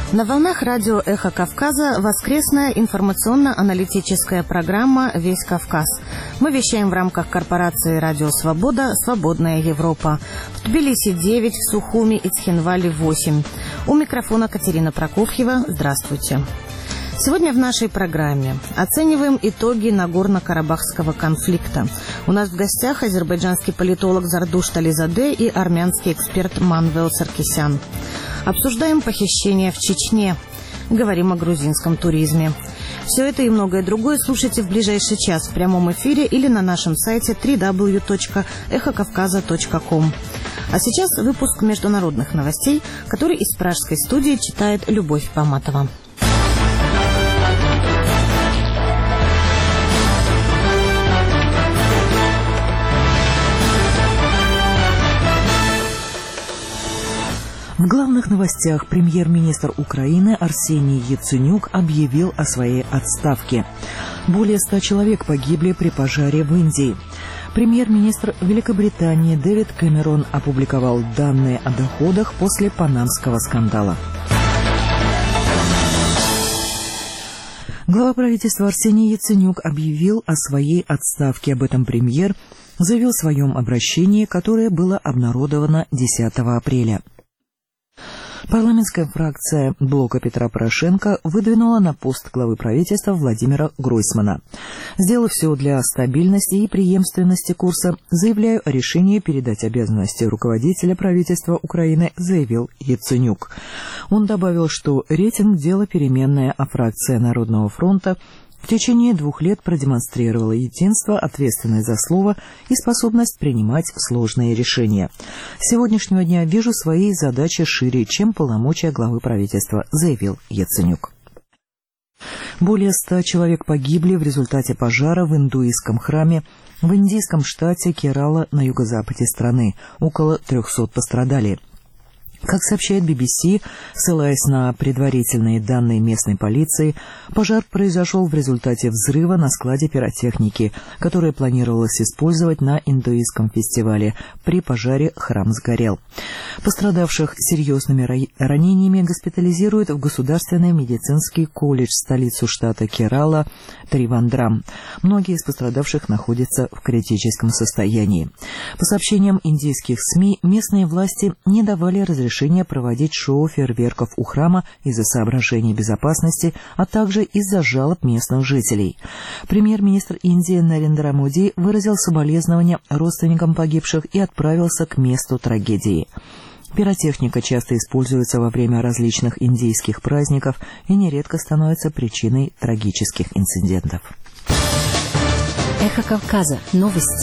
На волнах радио «Эхо Кавказа» воскресная информационно-аналитическая программа «Весь Кавказ». Мы вещаем в рамках корпорации «Радио Свобода. Свободная Европа». В Тбилиси 9, в Сухуми и Цхинвале 8. У микрофона Катерина Прокофьева. Здравствуйте. Сегодня в нашей программе оцениваем итоги Нагорно-Карабахского конфликта. У нас в гостях азербайджанский политолог Зардуш Тализаде и армянский эксперт Манвел Саркисян. Обсуждаем похищение в Чечне. Говорим о грузинском туризме. Все это и многое другое слушайте в ближайший час в прямом эфире или на нашем сайте www.эхокавказа.ком. А сейчас выпуск международных новостей, который из пражской студии читает Любовь Поматова. В главных новостях премьер-министр Украины Арсений Яценюк объявил о своей отставке. Более 100 человек погибли при пожаре в Индии. Премьер-министр Великобритании Дэвид Кэмерон опубликовал данные о доходах после панамского скандала. Глава правительства Арсений Яценюк объявил о своей отставке. Об этом премьер заявил в своем обращении, которое было обнародовано 10 апреля. Парламентская фракция блока Петра Порошенко выдвинула на пост главы правительства Владимира Гройсмана. Сделав все для стабильности и преемственности курса, заявляю о решении передать обязанности руководителя правительства Украины, заявил Яценюк. Он добавил, что рейтинг – дело переменное, а фракция Народного фронта в течение 2 лет продемонстрировала единство, ответственность за слово и способность принимать сложные решения. С сегодняшнего дня вижу свои задачи шире, чем полномочия главы правительства, заявил Яценюк. Более 100 человек погибли в результате пожара в индуистском храме в индийском штате Керала на юго-западе страны. Около 300 пострадали. Как сообщает BBC, ссылаясь на предварительные данные местной полиции, пожар произошел в результате взрыва на складе пиротехники, который планировалось использовать на индуистском фестивале. При пожаре храм сгорел. Пострадавших серьезными ранениями госпитализируют в Государственный медицинский колледж, столицу штата Керала, Тривандрам. Многие из пострадавших находятся в критическом состоянии. По сообщениям индийских СМИ, местные власти не давали разрешения проводить шоу фейерверков у храма из-за соображений безопасности, а также из-за жалоб местных жителей. Премьер-министр Индии Нарендра Моди выразил соболезнования родственникам погибших и отправился к месту трагедии. Пиротехника часто используется во время различных индийских праздников и нередко становится причиной трагических инцидентов. Эхо Кавказа. Новости.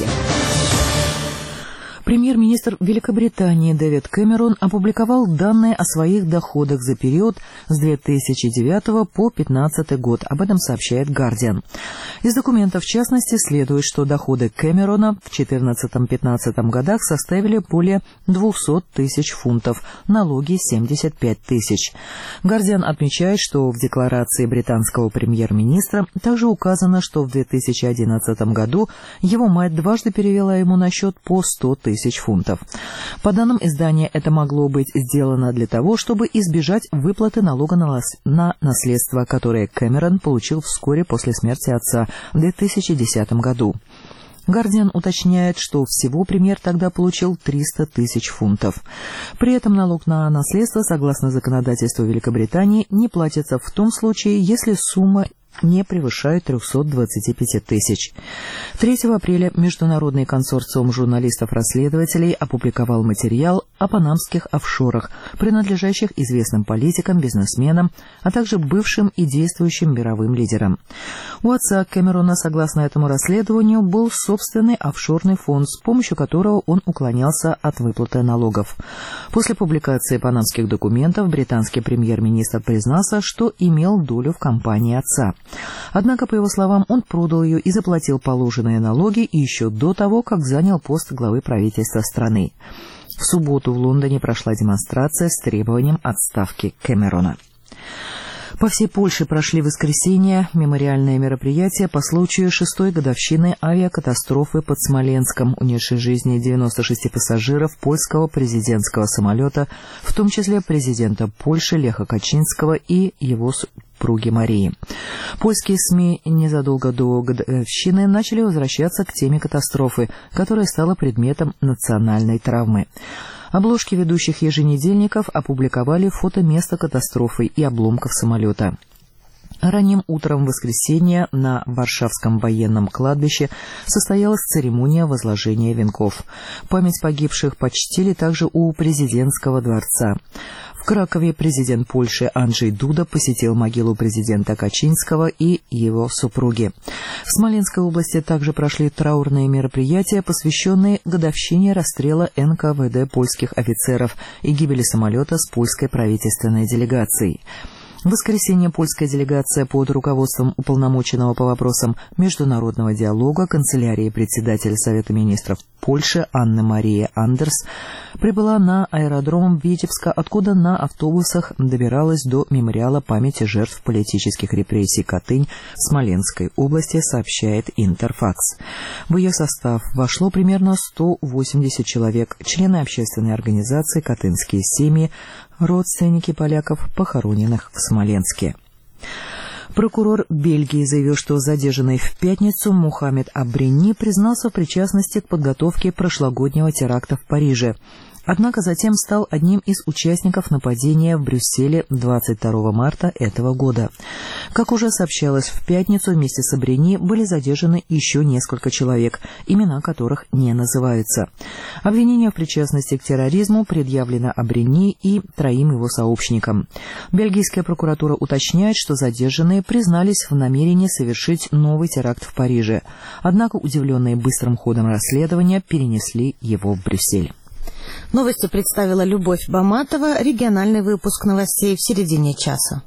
Премьер-министр Великобритании Дэвид Кэмерон опубликовал данные о своих доходах за период с 2009 по 2015 год. Об этом сообщает «Гардиан». Из документов, в частности, следует, что доходы Кэмерона в 2014-2015 годах составили более 200 тысяч фунтов, налоги – 75 тысяч. «Гардиан» отмечает, что в декларации британского премьер-министра также указано, что в 2011 году его мать дважды перевела ему на счет по 100 тысяч фунтов. По данным издания, это могло быть сделано для того, чтобы избежать выплаты налога на наследство, которое Кэмерон получил вскоре после смерти отца в 2010 году. «Гардиан» уточняет, что всего премьер тогда получил 300 тысяч фунтов. При этом налог на наследство, согласно законодательству Великобритании, не платится в том случае, если сумма не превышает 325 тысяч. 3 апреля Международный консорциум журналистов-расследователей опубликовал материал о панамских офшорах, принадлежащих известным политикам, бизнесменам, а также бывшим и действующим мировым лидерам. У отца Кэмерона, согласно этому расследованию, был собственный офшорный фонд, с помощью которого он уклонялся от выплаты налогов. После публикации панамских документов британский премьер-министр признался, что имел долю в компании отца. Однако, по его словам, он продал ее и заплатил положенные налоги еще до того, как занял пост главы правительства страны. В субботу в Лондоне прошла демонстрация с требованием отставки Кэмерона. По всей Польше прошли в воскресенье мемориальные мероприятия по случаю 6-й годовщины авиакатастрофы под Смоленском, унесшей жизни 96 пассажиров польского президентского самолета, в том числе президента Польши Леха Качинского и его супруги Марии. Польские СМИ незадолго до годовщины начали возвращаться к теме катастрофы, которая стала предметом национальной травмы. Обложки ведущих еженедельников опубликовали фото места катастрофы и обломков самолета. Ранним утром в воскресенье на Варшавском военном кладбище состоялась церемония возложения венков. Память погибших почтили также у президентского дворца. В Кракове президент Польши Анджей Дуда посетил могилу президента Качинского и его супруги. В Смоленской области также прошли траурные мероприятия, посвященные годовщине расстрела НКВД польских офицеров и гибели самолета с польской правительственной делегацией. В воскресенье польская делегация под руководством уполномоченного по вопросам международного диалога канцелярии председателя Совета министров Польши Анны Марии Андерс прибыла на аэродром Витебска, откуда на автобусах добиралась до мемориала памяти жертв политических репрессий Катынь в Смоленской области, сообщает Интерфакс. В ее состав вошло примерно 180 человек, члены общественной организации «Катынские семьи», родственники поляков, похороненных в Смоленске. Прокурор Бельгии заявил, что задержанный в пятницу Мухаммед Абрини признался в причастности к подготовке прошлогоднего теракта в Париже. Однако затем стал одним из участников нападения в Брюсселе 22 марта этого года. Как уже сообщалось, в пятницу вместе с Абрини были задержаны еще несколько человек, имена которых не называются. Обвинение в причастности к терроризму предъявлено Абрини и 3 его сообщникам. Бельгийская прокуратура уточняет, что задержанные признались в намерении совершить новый теракт в Париже. Однако, удивленные быстрым ходом расследования, перенесли его в Брюссель. Новости представила Любовь Баматова. Региональный выпуск новостей в середине часа.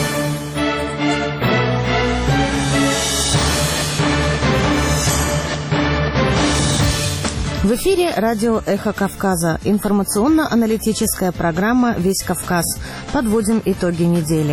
В эфире радио «Эхо Кавказа». Информационно-аналитическая программа «Весь Кавказ». Подводим итоги недели.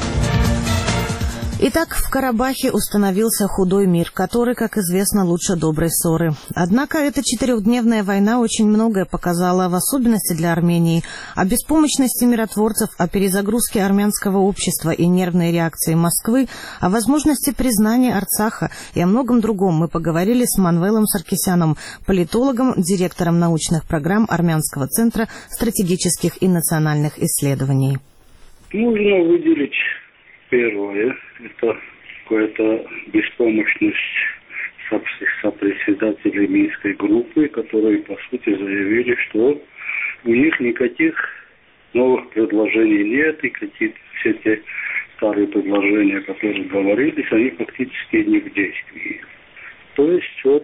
Итак, в Карабахе установился худой мир, который, как известно, лучше доброй ссоры. Однако эта 4-дневная война очень многое показала, в особенности для Армении. О беспомощности миротворцев, о перезагрузке армянского общества и нервной реакции Москвы, о возможности признания Арцаха и о многом другом мы поговорили с Манвелом Саркисяном, политологом, директором научных программ Армянского центра стратегических и национальных исследований. Нужно выделить первое, это какая-то беспомощность сопредседателей Минской группы, которые, по сути, заявили, что у них никаких новых предложений нет, и какие-то все те старые предложения, которые говорились, они фактически не в действии. То есть вот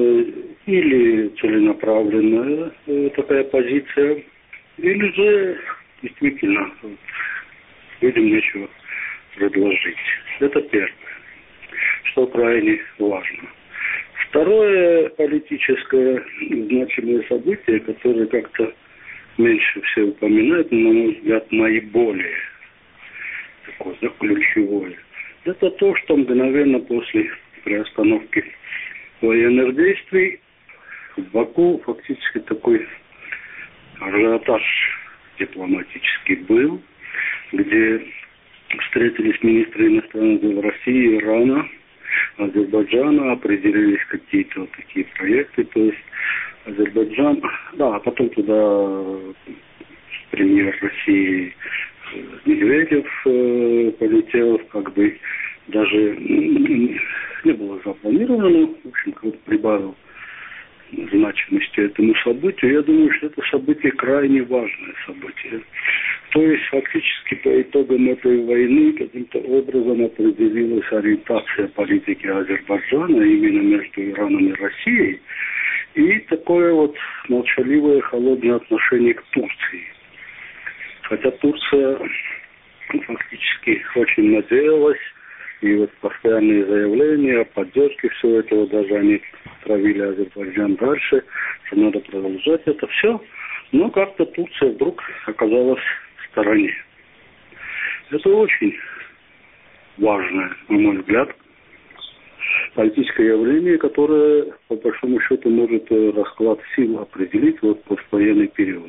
или целенаправленная такая позиция, или же действительно людям нечего предложить. Это первое, что крайне важно. Второе политическое значимое событие, которое как-то меньше всего упоминают, но, на мой взгляд, наиболее такое, да, ключевое, это то, что мгновенно после приостановки военных действий в Баку фактически такой ажиотаж дипломатический был, где встретились министры иностранных дел России, Ирана, Азербайджана, определились какие-то вот такие проекты, то есть Азербайджан, да, а потом туда премьер России Медведев полетел, как бы даже не было запланировано, но, в общем, как-то прибавил значимости этому событию. Я думаю, что это событие крайне важное событие. То есть, фактически, по итогам этой войны каким-то образом определилась ориентация политики Азербайджана именно между Ираном и Россией, и такое вот молчаливое, холодное отношение к Турции. Хотя Турция фактически очень надеялась, и вот постоянные заявления о поддержке всего этого, даже они травили Азербайджан дальше, что надо продолжать это все. Но как-то Турция вдруг оказалась в стороне. Это очень важное, на мой взгляд, политическое явление, которое, по большому счету, может расклад сил определить в поствоенный период.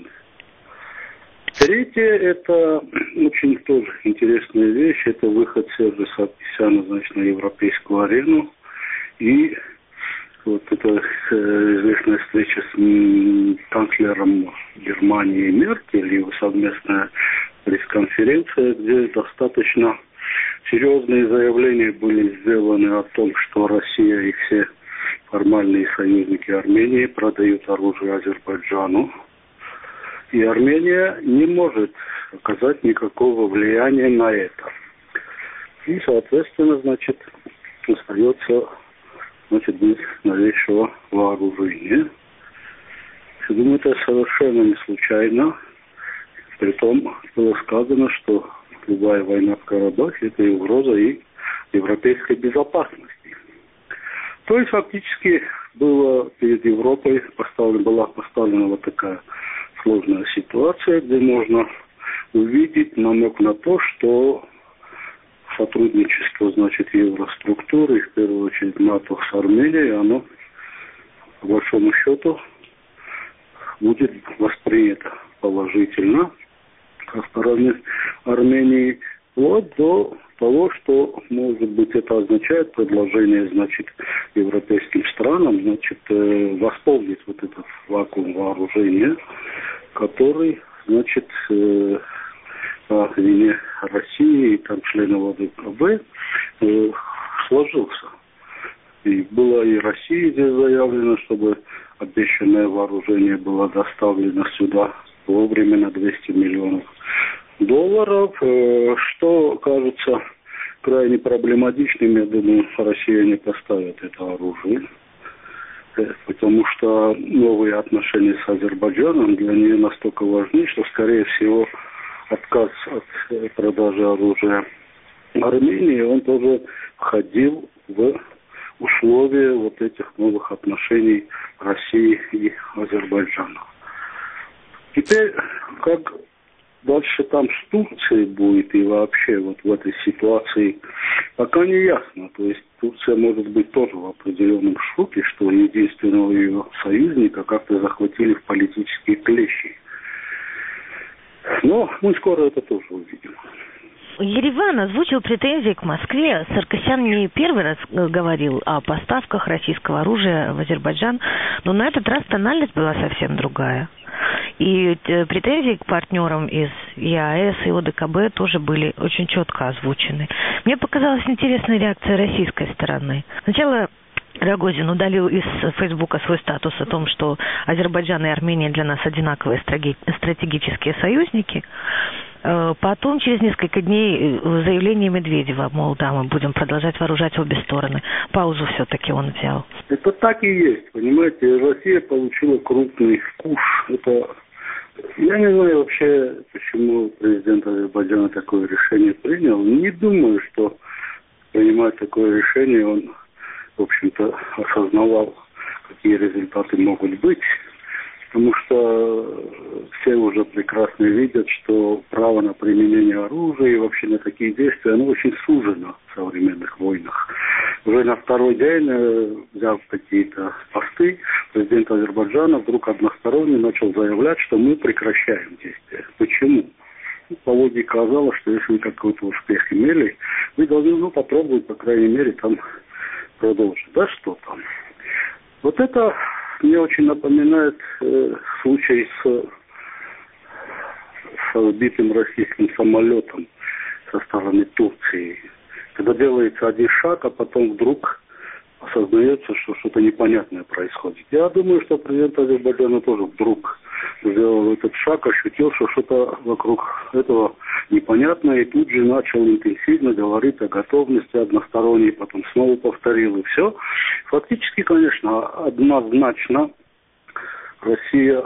Третье, это очень тоже интересная вещь, это выход Сержа Саркисяна, значит, на европейскую арену. И вот эта известная встреча с канцлером Германии Меркель, его совместная пресс-конференция, где достаточно серьезные заявления были сделаны о том, что Россия и все формальные союзники Армении продают оружие Азербайджану. И Армения не может оказать никакого влияния на это. И, соответственно, значит, остается, значит, без новейшего вооружения. Я думаю, это совершенно не случайно. Притом было сказано, что любая война в Карабахе – это и угроза и европейской безопасности. То есть, фактически, была перед Европой была поставлена вот такая сложная ситуация, где можно увидеть намек на то, что сотрудничество, значит, евроструктуры, в первую очередь НАТО с Арменией, оно, по большому счету, будет воспринято положительно со стороны Армении, вплоть до того, что, может быть, это означает предложение, значит, европейским странам, значит, восполнить вот этот вакуум вооружения, который, значит, по вине России и там членов ОДКБ сложился. И было и России здесь заявлено, чтобы обещанное вооружение было доставлено сюда вовремя на 200 миллионов долларов, что кажется крайне проблематичным. Я думаю, Россия не поставит это оружие, потому что новые отношения с Азербайджаном для нее настолько важны, что, скорее всего, отказ от продажи оружия Армении, он тоже входил в условия вот этих новых отношений России и Азербайджана. Теперь, как дальше там с Турцией будет и вообще вот в этой ситуации, пока не ясно. То есть Турция может быть тоже в определенном шоке, что единственного ее союзника как-то захватили в политические клещи. Но мы скоро это тоже увидим. Ереван озвучил претензии к Москве. Саркисян не первый раз говорил о поставках российского оружия в Азербайджан, но на этот раз тональность была совсем другая. И претензии к партнерам из ЕАЭС и ОДКБ тоже были очень четко озвучены. Мне показалась интересная реакция российской стороны. Сначала Рогозин удалил из Фейсбука свой статус о том, что Азербайджан и Армения для нас одинаковые стратегические союзники. Потом, через несколько дней, заявление Медведева, мол, да, мы будем продолжать вооружать обе стороны. Паузу все-таки он взял. Это так и есть, понимаете. Россия получила крупный куш. Это... Я не знаю вообще, почему президент Азербайджана такое решение принял. Не думаю, что, принимая такое решение, он, в общем-то, осознавал, какие результаты могут быть. Потому что все уже прекрасно видят, что право на применение оружия и вообще на такие действия, оно очень сужено в современных войнах. Уже на второй день, взяв какие-то посты, президент Азербайджана вдруг односторонне начал заявлять, что мы прекращаем действия. Почему? По логике казалось, что если вы какой-то успех имели, вы должны попробовать, по крайней мере, там продолжить. Да что там? Вот это мне очень напоминает случай с сбитым российским самолетом со стороны Турции. Когда делается один шаг, а потом вдруг осознается, что что-то непонятное происходит. Я думаю, что президент Азербайджана тоже вдруг сделал этот шаг, ощутил, что что-то вокруг этого непонятное, и тут же начал интенсивно говорить о готовности односторонней, потом снова повторил, и все. Фактически, конечно, однозначно Россия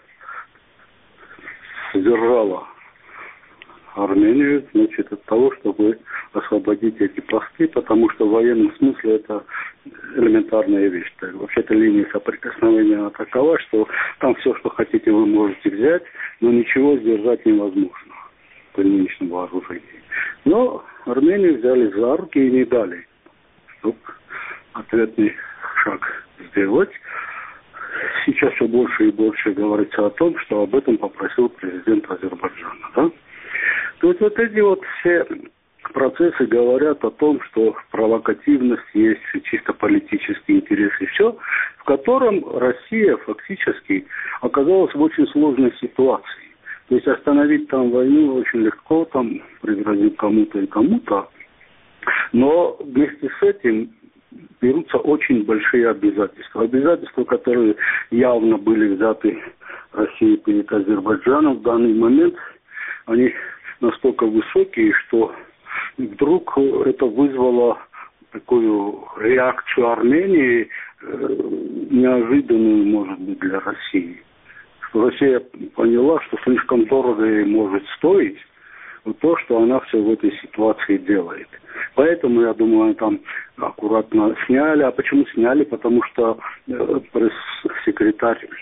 сдержала Армению, значит, от того, чтобы освободить эти посты, потому что в военном смысле это элементарная вещь. Вообще-то линия соприкосновения такова, что там все, что хотите, вы можете взять, но ничего сдержать невозможно при нынешнем вооружении. Но Армению взяли за руки и не дали, чтобы ответный шаг сделать. Сейчас все больше и больше говорится о том, что об этом попросил президент Азербайджана. Да? То есть вот эти вот все процессы говорят о том, что провокативность есть, чисто политический интерес и все, в котором Россия фактически оказалась в очень сложной ситуации. То есть остановить там войну очень легко, там пригрозить кому-то и кому-то, но вместе с этим берутся очень большие обязательства. Обязательства, которые явно были взяты Россией перед Азербайджаном в данный момент, они настолько высокие, что вдруг это вызвало такую реакцию Армении, неожиданную, может быть, для России. Что Россия поняла, что слишком дорого ей может стоить вот то, что она все в этой ситуации делает. Поэтому, я думаю, они там аккуратно сняли. А почему сняли? Потому что пресс-секретарь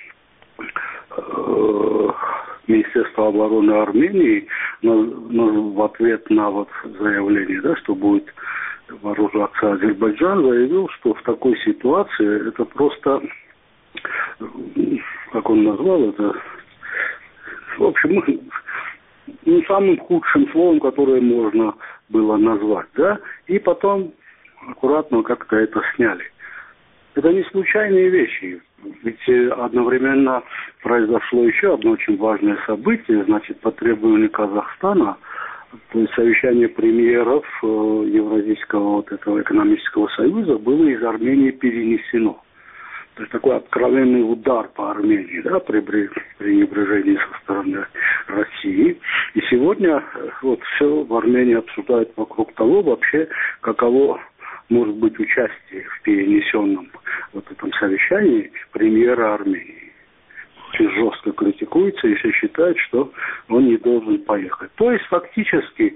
Министерства обороны Армении в ответ на вот заявление, да, что будет вооружаться Азербайджан, заявил, что в такой ситуации это просто, как он назвал это, в общем, самым худшим словом, которое можно было назвать, да, и потом аккуратно как-то это сняли. Это не случайные вещи, ведь одновременно произошло еще одно очень важное событие, значит, по требованию Казахстана, то есть совещание премьеров Евразийского вот этого экономического союза было из Армении перенесено. То есть такой откровенный удар по Армении, да, при пренебрежении со стороны России. И сегодня вот все в Армении обсуждают вокруг того вообще, каково может быть участие в перенесенном вот этом совещании премьера Армении. Очень жестко критикуется, и все считают, что он не должен поехать. То есть фактически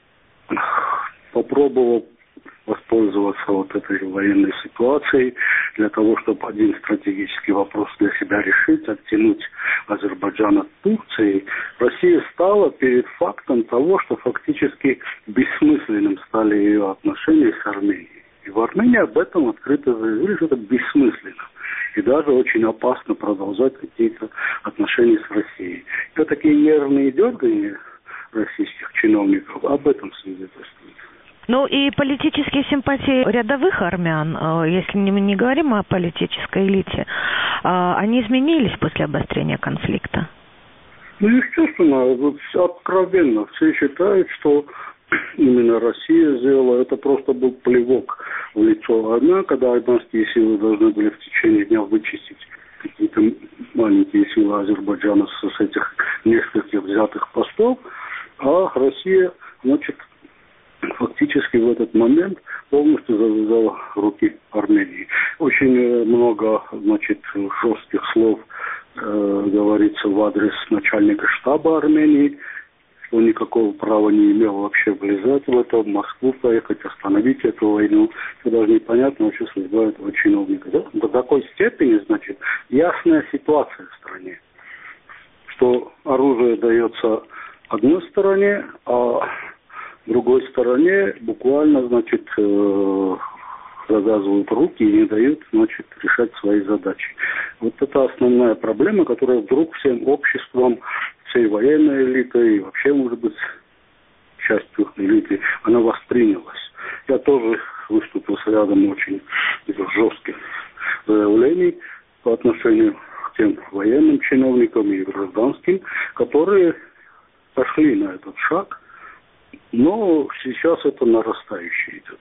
попробовал воспользоваться вот этой военной ситуацией для того, чтобы один стратегический вопрос для себя решить, оттянуть Азербайджан от Турции. Россия стала перед фактом того, что фактически бессмысленным стали ее отношения с Арменией. И в Армении об этом открыто заявили, что это бессмысленно. И даже очень опасно продолжать какие-то отношения с Россией. И вот такие нервные дергания российских чиновников об этом свидетельствуют. Ну и политические симпатии рядовых армян, если мы не говорим о политической элите, они изменились после обострения конфликта? Ну, естественно, вот откровенно все считают, что именно Россия сделала, это просто был плевок в лицо одна, когда армянские силы должны были в течение дня вычистить какие-то маленькие силы Азербайджана с этих нескольких взятых постов, а Россия, значит, фактически в этот момент полностью завязала руки Армении. Очень много, значит, жестких слов говорится в адрес начальника штаба Армении, что никакого права не имел вообще влезать в это, в Москву поехать, остановить эту войну. Это даже непонятно вообще судьба этого чиновника. Да? До такой степени, значит, ясная ситуация в стране, что оружие дается одной стороне, а другой стороне буквально, значит, завязывают руки и не дают, значит, решать свои задачи. Вот это основная проблема, которая вдруг всем обществом, всей военной элитой и вообще, может быть, частью элиты, она воспринялась. Я тоже выступил с рядом очень жестких заявлений по отношению к тем военным чиновникам и гражданским, которые пошли на этот шаг. Но сейчас это нарастающий идет.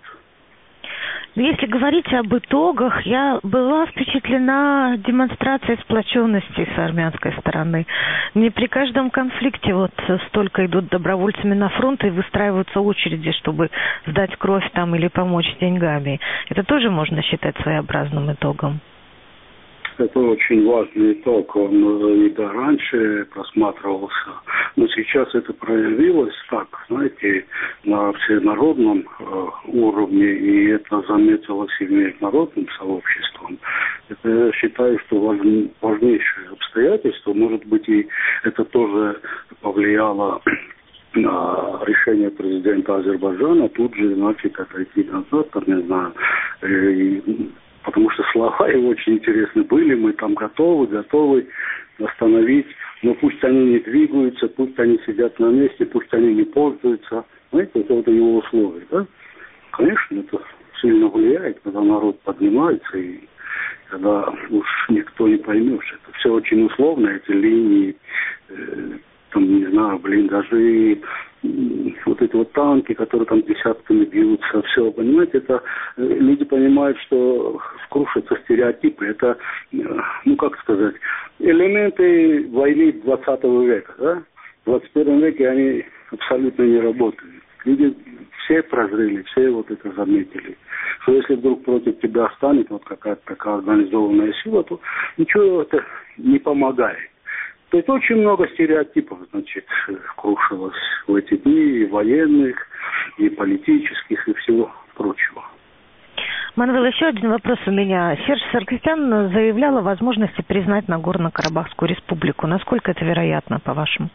Если говорить об итогах, я была впечатлена демонстрацией сплоченности с армянской стороны. Не при каждом конфликте вот столько идут добровольцами на фронт и выстраиваются очереди, чтобы сдать кровь там или помочь деньгами. Это тоже можно считать своеобразным итогом. Это очень важный итог, он и раньше просматривался, но сейчас это проявилось так, знаете, на всенародном уровне, и это заметилось и международным сообществом. Это, я считаю, что важнейшее обстоятельство, может быть, и это тоже повлияло на решение президента Азербайджана тут же, значит, отойти назад, там, не знаю, потому что слова его очень интересны были, мы там готовы остановить, но пусть они не двигаются, пусть они сидят на месте, пусть они не пользуются. Знаете, это его условия, да? Конечно, это сильно влияет, когда народ поднимается, и когда уж никто не поймет, что это все очень условно, эти линии, там, не знаю, блиндажи, вот эти вот танки, которые там десятками бьются, все, понимаете, это люди понимают, что скрушатся стереотипы, это, ну, как сказать, элементы войны 20 века, да? В 21 веке они абсолютно не работают. Люди все прозрели, все вот это заметили. Что если вдруг против тебя станет вот какая-то такая организованная сила, то ничего это не помогает. То есть очень много стереотипов, значит, крушилось в эти дни, и военных, и политических, и всего прочего. Манвел, еще один вопрос у меня. Серж Саркисян заявлял о возможности признать Нагорно-Карабахскую республику. Насколько это вероятно, по-вашему?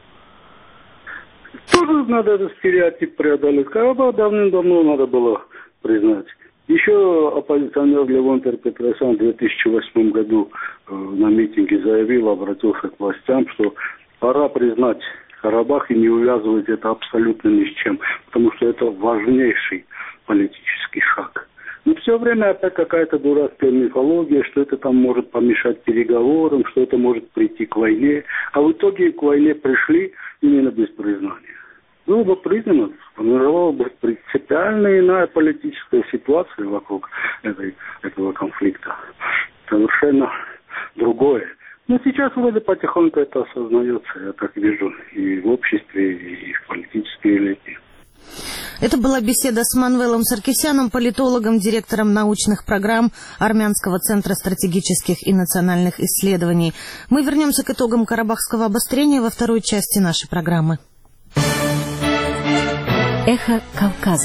Тоже надо этот стереотип преодолеть. Карабах давным-давно надо было признать. Еще оппозиционер Левон Петросян в 2008 году на митинге заявил, обратился к властям, что пора признать Карабах и не увязывать это абсолютно ни с чем, потому что это важнейший политический шаг. Но все время опять какая-то дурацкая мифология, что это там может помешать переговорам, что это может прийти к войне. А в итоге к войне пришли именно без признания. Было бы признано, формировала бы принципиально иная политическая ситуация вокруг этого конфликта. Совершенно другое. Но сейчас вроде потихоньку это осознается, я так вижу, и в обществе, и в политической элите. Это была беседа с Манвелом Саркисяном, политологом, директором научных программ Армянского центра стратегических и национальных исследований. Мы вернемся к итогам Карабахского обострения во второй части нашей программы. Эхо Кавказа.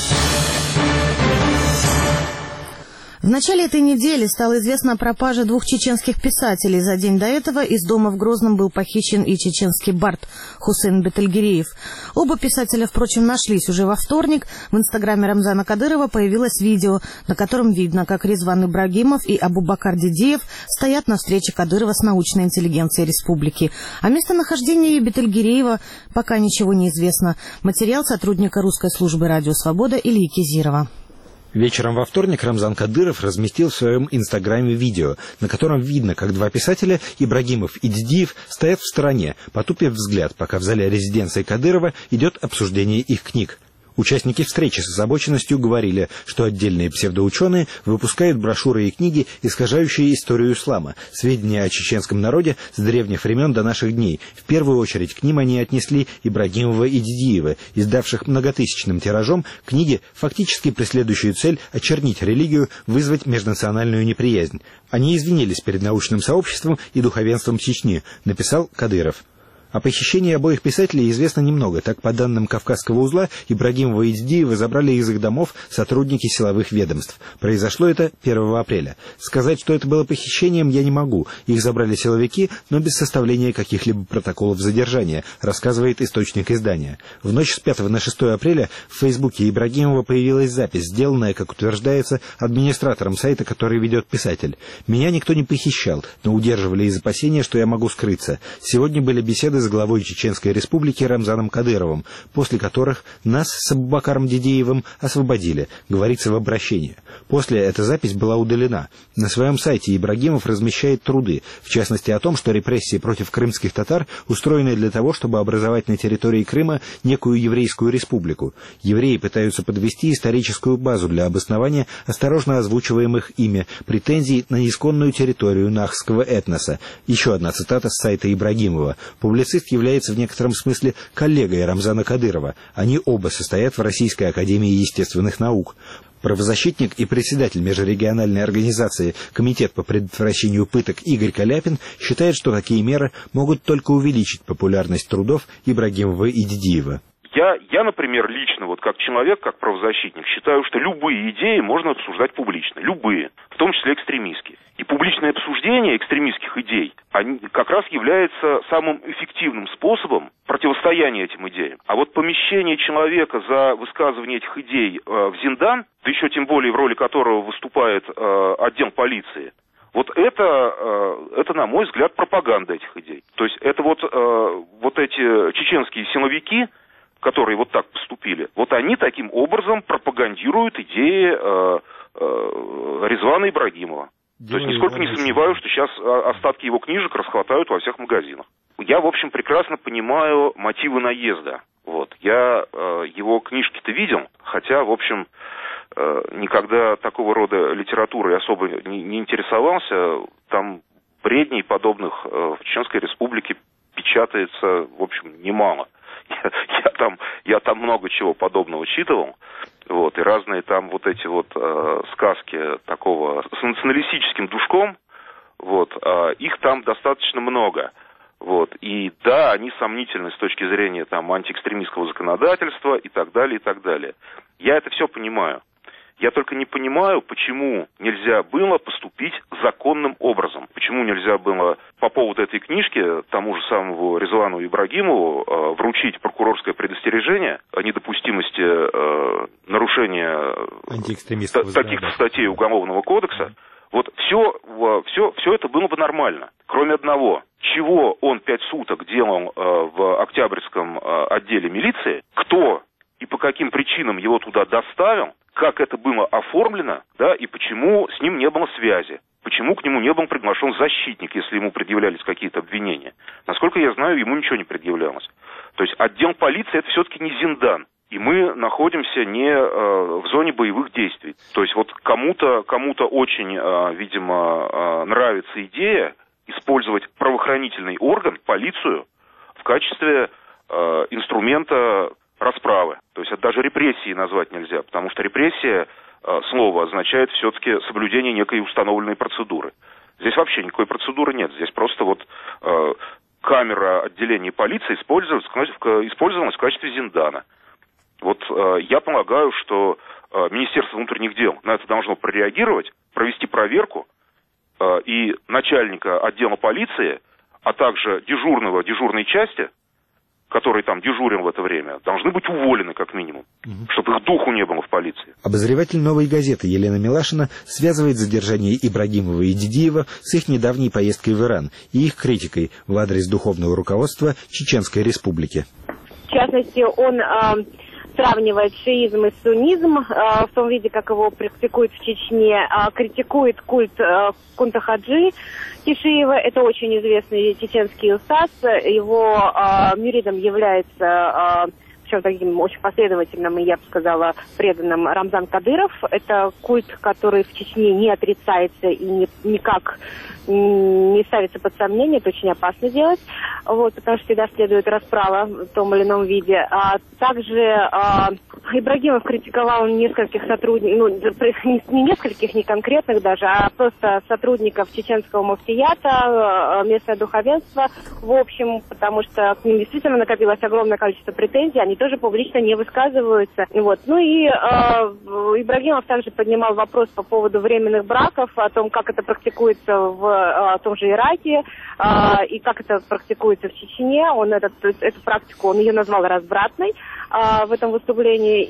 В начале этой недели стало известно о пропаже двух чеченских писателей. За день до этого из дома в Грозном был похищен и чеченский бард Хусейн Бетельгереев. Оба писателя, впрочем, нашлись уже во вторник. В инстаграме Рамзана Кадырова появилось видео, на котором видно, как Резван Ибрагимов и Абубакар Дидиев стоят на встрече Кадырова с научной интеллигенцией республики. О местонахождении Бетельгереева пока ничего не известно. Материал сотрудника русской службы «Радио Свобода» Ильи Кизирова. Вечером во вторник Рамзан Кадыров разместил в своем инстаграме видео, на котором видно, как два писателя, Ибрагимов и Дидиев, стоят в стороне, потупив взгляд, пока в зале резиденции Кадырова идет обсуждение их книг. Участники встречи с озабоченностью говорили, что отдельные псевдоученые выпускают брошюры и книги, искажающие историю ислама, сведения о чеченском народе с древних времен до наших дней. В первую очередь к ним они отнесли Ибрагимова и Дидиева, издавших многотысячным тиражом книги, фактически преследующие цель очернить религию, вызвать межнациональную неприязнь. Они извинились перед научным сообществом и духовенством Чечни, написал Кадыров. О похищении обоих писателей известно немного. Так, по данным Кавказского узла, Ибрагимова и Дидиева забрали из их домов сотрудники силовых ведомств. Произошло это 1 апреля. Сказать, что это было похищением, я не могу. Их забрали силовики, но без составления каких-либо протоколов задержания, рассказывает источник издания. В ночь с 5 на 6 апреля в Фейсбуке Ибрагимова появилась запись, сделанная, как утверждается, администратором сайта, который ведет писатель. «Меня никто не похищал, но удерживали из опасения, что я могу скрыться. Сегодня были беседы с главой Чеченской республики Рамзаном Кадыровым, после которых нас с Абубакаром Дидиевым освободили», говорится в обращении. После эта запись была удалена. На своем сайте Ибрагимов размещает труды, в частности о том, что репрессии против крымских татар устроены для того, чтобы образовать на территории Крыма некую еврейскую республику. Евреи пытаются подвести историческую базу для обоснования осторожно озвучиваемых ими претензий на исконную территорию нахского этноса. Еще одна цитата с сайта Ибрагимова. Публицист является в некотором смысле коллегой Рамзана Кадырова. Они оба состоят в Российской академии естественных наук. Правозащитник и председатель межрегиональной организации «Комитет по предотвращению пыток» Игорь Каляпин считает, что такие меры могут только увеличить популярность трудов Ибрагимова и Дидиева. Я, например, лично, вот как человек, как правозащитник, считаю, что любые идеи можно обсуждать публично. Любые, в том числе экстремистские. И публичное обсуждение экстремистских идей как раз является самым эффективным способом противостояния этим идеям. А вот помещение человека за высказывание этих идей в Зиндан, да еще тем более в роли которого выступает отдел полиции, вот это, на мой взгляд, пропаганда этих идей. То есть это вот эти чеченские силовики, которые вот так поступили, вот они таким образом пропагандируют идеи Резвана Ибрагимова. То есть нисколько не сомневаюсь, что сейчас остатки его книжек расхватают во всех магазинах. Я, в общем, прекрасно понимаю мотивы наезда. Вот. Я его книжки-то видел, хотя, в общем, никогда такого рода литературой особо не интересовался. Там бредней подобных в Чеченской Республике печатается, в общем, немало. Я там много чего подобного читывал. Вот, и разные там вот эти вот сказки такого с националистическим душком, вот, их там достаточно много. Вот, и да, они сомнительны с точки зрения там антиэкстремистского законодательства и так далее, и так далее. Я это все понимаю. Я только не понимаю, почему нельзя было поступить законным образом. Почему нельзя было по поводу этой книжки тому же самому Резвану Ибрагимову вручить прокурорское предостережение о недопустимости нарушения таких статей Уголовного кодекса. Вот все это было бы нормально. Кроме одного. Чего он 5 суток делал в Октябрьском отделе милиции, кто и по каким причинам его туда доставил, как это было оформлено, да, и почему с ним не было связи. Почему к нему не был приглашен защитник, если ему предъявлялись какие-то обвинения. Насколько я знаю, ему ничего не предъявлялось. То есть отдел полиции — это все-таки не Зиндан. И мы находимся не в зоне боевых действий. То есть вот кому-то очень, видимо, нравится идея использовать правоохранительный орган, полицию, в качестве инструмента расправы. То есть это даже репрессии назвать нельзя, потому что репрессия, слово, означает все-таки соблюдение некой установленной процедуры. Здесь вообще никакой процедуры нет. Здесь просто вот камера отделения полиции использовалась в качестве Зиндана. Вот я полагаю, что Министерство внутренних дел на это должно прореагировать, провести проверку, и начальника отдела полиции, а также дежурной части, который там дежурил в это время, должны быть уволены как минимум, чтобы их духу не было в полиции. Обозреватель «Новой газеты» Елена Милашина связывает задержание Ибрагимова и Дидиева с их недавней поездкой в Иран и их критикой в адрес духовного руководства Чеченской Республики. В частности, он сравнивает шиизм и суннизм в том виде, как его практикуют в Чечне, критикует культ Кунта-Хаджи Кишиева. Это очень известный чеченский устаз. Его мюридом является, причем таким очень последовательным и, я бы сказала, преданным, Рамзан Кадыров. Это культ, который в Чечне не отрицается и никак не ставится под сомнение. Это очень опасно делать, вот, потому что всегда следует расправа в том или ином виде. А также Ибрагимов критиковал нескольких сотрудников, не нескольких, не конкретных даже, а просто сотрудников чеченского муфтията, местное духовенство, в общем, потому что к ним действительно накопилось огромное количество претензий, они тоже публично не высказываются. Вот. Ну и Ибрагимов также поднимал вопрос по поводу временных браков, о том, как это практикуется в том же Ираке, и как это практикуется в Чечне. Он эту практику, он ее назвал развратной в этом выступлении,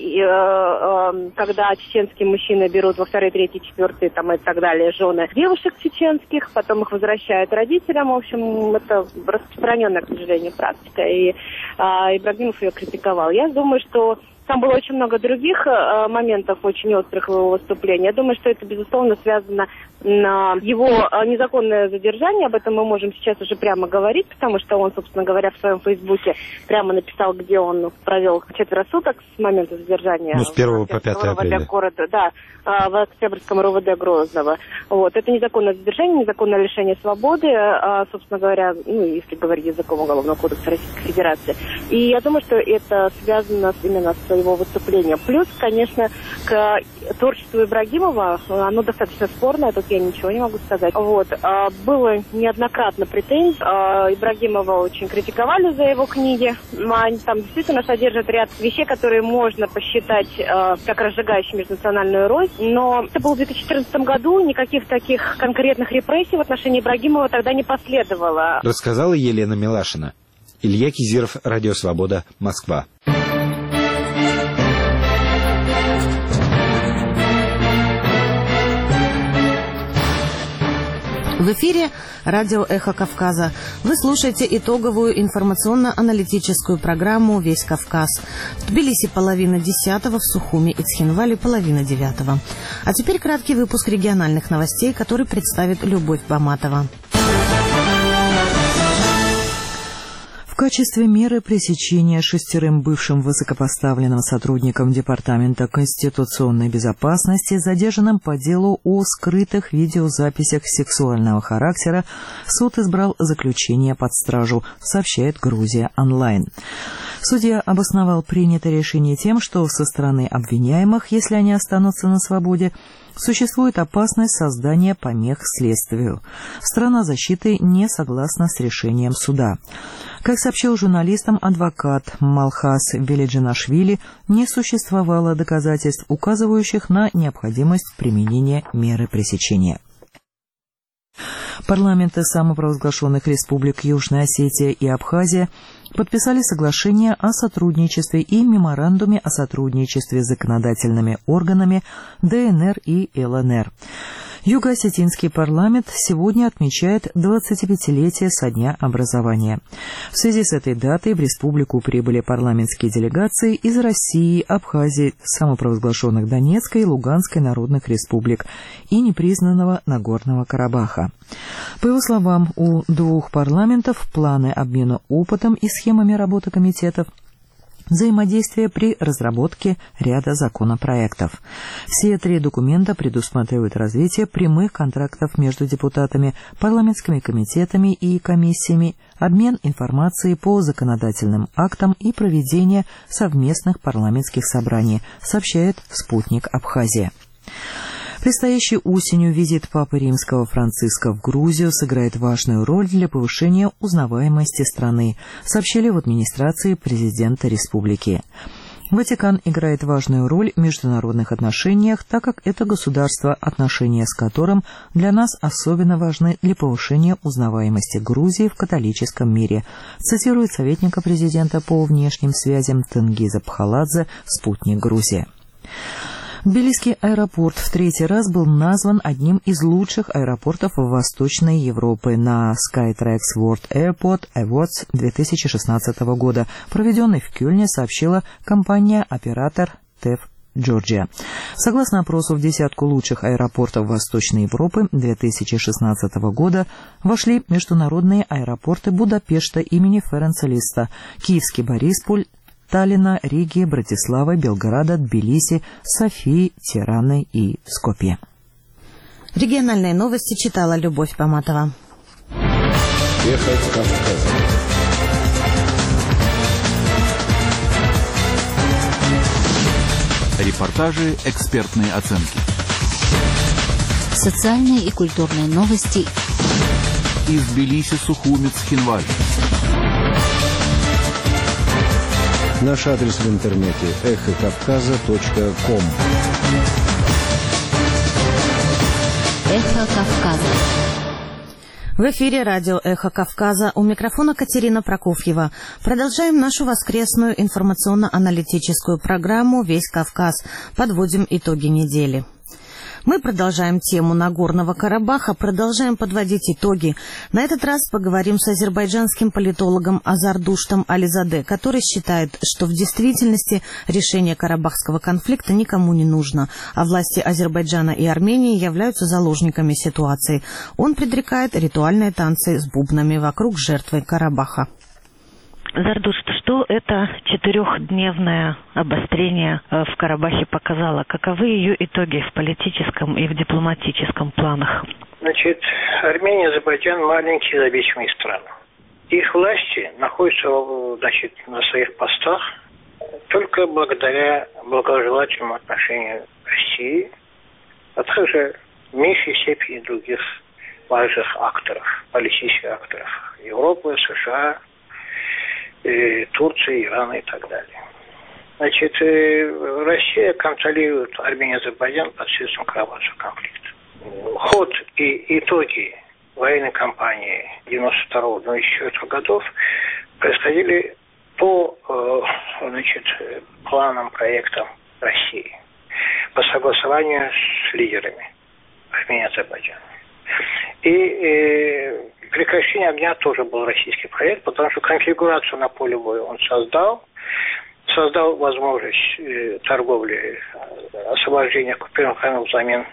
когда чеченские мужчины берут во 2-й, 3-й, 4-й там, и так далее жены девушек чеченских, потом их возвращают родителям. В общем, это распространенная, к сожалению, практика. И Ибрагимов ее критиковал. Я думаю, что там было очень много других моментов, очень острых в его выступлении. Я думаю, что это, безусловно, связано на его незаконное задержание. Об этом мы можем сейчас уже прямо говорить, потому что он, собственно говоря, в своем фейсбуке прямо написал, где он провел 4 суток с момента задержания. Ну, с 1 по 5 апреля. Города, да, в Октябрьском РУВД Грозного. Вот. Это незаконное задержание, незаконное лишение свободы, собственно говоря, ну, если говорить языком Уголовного кодекса Российской Федерации. И я думаю, что это связано именно с его выступлением. Плюс, конечно, к творчество Ибрагимова, оно достаточно спорное, тут я ничего не могу сказать. Вот. Было неоднократно претензий. Ибрагимова очень критиковали за его книги. Они там действительно содержат ряд вещей, которые можно посчитать как разжигающие межнациональную рознь. Но это было в 2014 году, никаких таких конкретных репрессий в отношении Ибрагимова тогда не последовало. Рассказала Елена Милашина. Илья Кизиров, Радио Свобода, Москва. В эфире радио «Эхо Кавказа». Вы слушаете итоговую информационно-аналитическую программу «Весь Кавказ». В Тбилиси 9:30, в Сухуми и Цхинвале 8:30. А теперь краткий выпуск региональных новостей, который представит Любовь Баматова. В качестве меры пресечения 6 бывшим высокопоставленным сотрудникам Департамента конституционной безопасности, задержанным по делу о скрытых видеозаписях сексуального характера, суд избрал заключение под стражу, сообщает Грузия Онлайн. Судья обосновал принятое решение тем, что со стороны обвиняемых, если они останутся на свободе, существует опасность создания помех следствию. Сторона защиты не согласна с решением суда. Как сообщил журналистам адвокат Малхас Велиджинашвили, не существовало доказательств, указывающих на необходимость применения меры пресечения. Парламенты самопровозглашенных республик Южная Осетия и Абхазия подписали соглашение о сотрудничестве и меморандуме о сотрудничестве с законодательными органами ДНР и ЛНР. Юго-осетинский парламент сегодня отмечает 25-летие со дня образования. В связи с этой датой в республику прибыли парламентские делегации из России, Абхазии, самопровозглашенных Донецкой и Луганской народных республик и непризнанного Нагорного Карабаха. По его словам, у двух парламентов планы обмена опытом и схемами работы комитетов, взаимодействие при разработке ряда законопроектов. Все 3 документа предусматривают развитие прямых контрактов между депутатами, парламентскими комитетами и комиссиями, обмен информацией по законодательным актам и проведение совместных парламентских собраний, сообщает «Спутник Абхазия». Предстоящей осенью визит Папы Римского Франциска в Грузию сыграет важную роль для повышения узнаваемости страны, сообщили в администрации президента республики. Ватикан играет важную роль в международных отношениях, так как это государство, отношения с которым для нас особенно важны для повышения узнаваемости Грузии в католическом мире, цитирует советника президента по внешним связям Тенгиза Пхаладзе, «Спутник Грузия». Тбилисский аэропорт в 3-й раз был назван одним из лучших аэропортов Восточной Европы на Skytrax World Airport Awards 2016 года, проведенный в Кёльне, сообщила компания-оператор TEF Georgia. Согласно опросу, в 10 лучших аэропортов Восточной Европы 2016 года вошли международные аэропорты Будапешта имени Ференца Листа, Киевский Борисполь, Таллина, Риги, Братиславы, Белграда, Тбилиси, Софии, Тираны и Скопье. Региональные новости читала Любовь Баматова. Эхо Кавказа. Репортажи, экспертные оценки. Социальные и культурные новости. Из Тбилиси, Сухуми, Цхинваль. Наш адрес в интернете эхокавказа.ком. Эхо Кавказа. В эфире радио «Эхо Кавказа». У микрофона Катерина Прокофьева. Продолжаем нашу воскресную информационно-аналитическую программу «Весь Кавказ». Подводим итоги недели. Мы продолжаем тему Нагорного Карабаха, продолжаем подводить итоги. На этот раз поговорим с азербайджанским политологом Азардуштом Ализаде, который считает, что в действительности решение карабахского конфликта никому не нужно, а власти Азербайджана и Армении являются заложниками ситуации. Он предрекает ритуальные танцы с бубнами вокруг жертвы Карабаха. Зардушт, что это 4-дневное обострение в Карабахе показало? Каковы ее итоги в политическом и в дипломатическом планах? Значит, Армения и Азербайджан маленькие зависимые страны. Их власти находятся, на своих постах только благодаря благожелательному отношению России, а также в меньшей степени других важных акторов, политических акторов Европы, США, Турции, Ирана и так далее. Значит, Россия контролирует Армению и Азербайджан посредством Карабахского конфликта. Ход и итоги военной кампании 92-94 годов происходили по планам, проектам России, по согласованию с лидерами Армении и Азербайджана. И прекращение огня тоже был российский проект, потому что конфигурацию на поле боя он создал возможность торговли, освобождения оккупированных районов взамен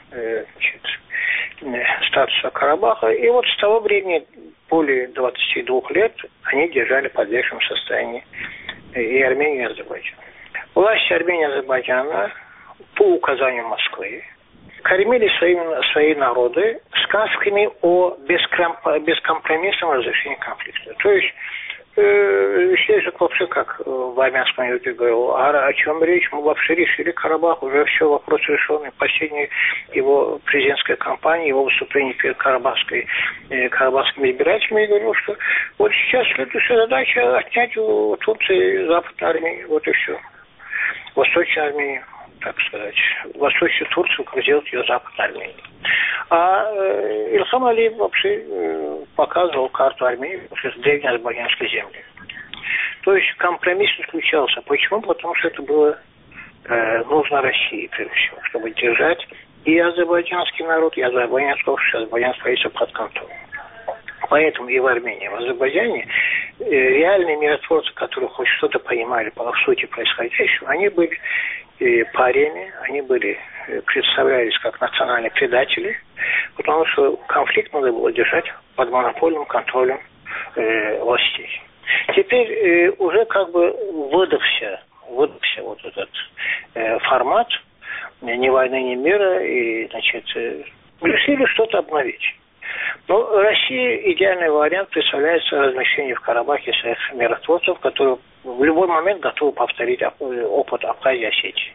статуса Карабаха. И вот с того времени, более 22 лет, они держали в подвешенном состоянии и Армению, и Азербайджан. Власти Армении и Азербайджана по указанию Москвы кормили свои народы сказками о бескомпромиссном разрешении конфликта. То есть здесь же вообще, как в армянском языке говорил, о чем речь? Мы вообще решили Карабах, уже все, вопрос решенный. Последняя его президентская кампания, его выступление перед карабахскими избирателями, говорил, что вот сейчас следующая задача отнять у Турции Западной Армении, вот и все. Восточной Армении, так сказать, восточную Турцию, как сделать ее Западной Арменией. А Ильхам Алиев вообще показывал карту Армении с древней азербайджанской земли. То есть компромисс исключался. Почему? Потому что это было нужно России, прежде всего, чтобы держать и азербайджанский народ, и азербайджанское общество, азербайджанское правительство под контролем. Поэтому и в Армении, и в Азербайджане реальные миротворцы, которые хоть что-то понимали по сути происходящего, они были парями, они представлялись как национальные предатели, потому что конфликт надо было держать под монопольным контролем властей. Теперь уже как бы выдохся вот этот формат ни войны, ни мира, и, значит, решили что-то обновить. Но России идеальный вариант представляется размещение в Карабахе своих миротворцев, которые в любой момент готовы повторить опыт Абхазии и Осетии.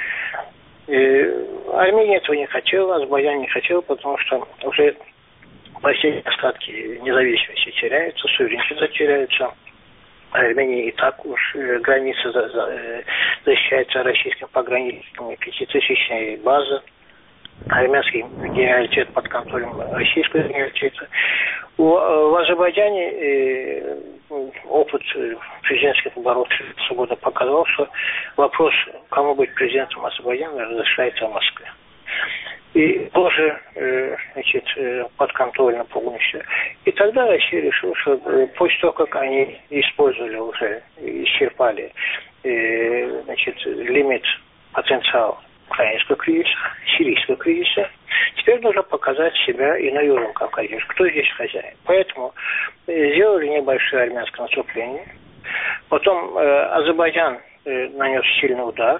Армения этого не хотела, Азербайджан не хотел, потому что уже последние остатки независимости теряются, суверенитет теряется. Армения и так уж границы защищается российским пограничником, 5000-я база. Армянский генералитет под контролем российского генералитета. В Азербайджане опыт президентских выборов свобода показал, что вопрос, кому быть президентом Азербайджана, разрешается в Москве. И тоже, значит, подконтрольно полностью. И тогда Россия решила, что после того, как они использовали уже, исчерпали, значит, лимит, потенциал украинского кризиса, сирийского кризиса, теперь нужно показать себя и на Южном Кавказе. Кто здесь хозяин? Поэтому сделали небольшое армянское наступление. Потом Азербайджан нанес сильный удар.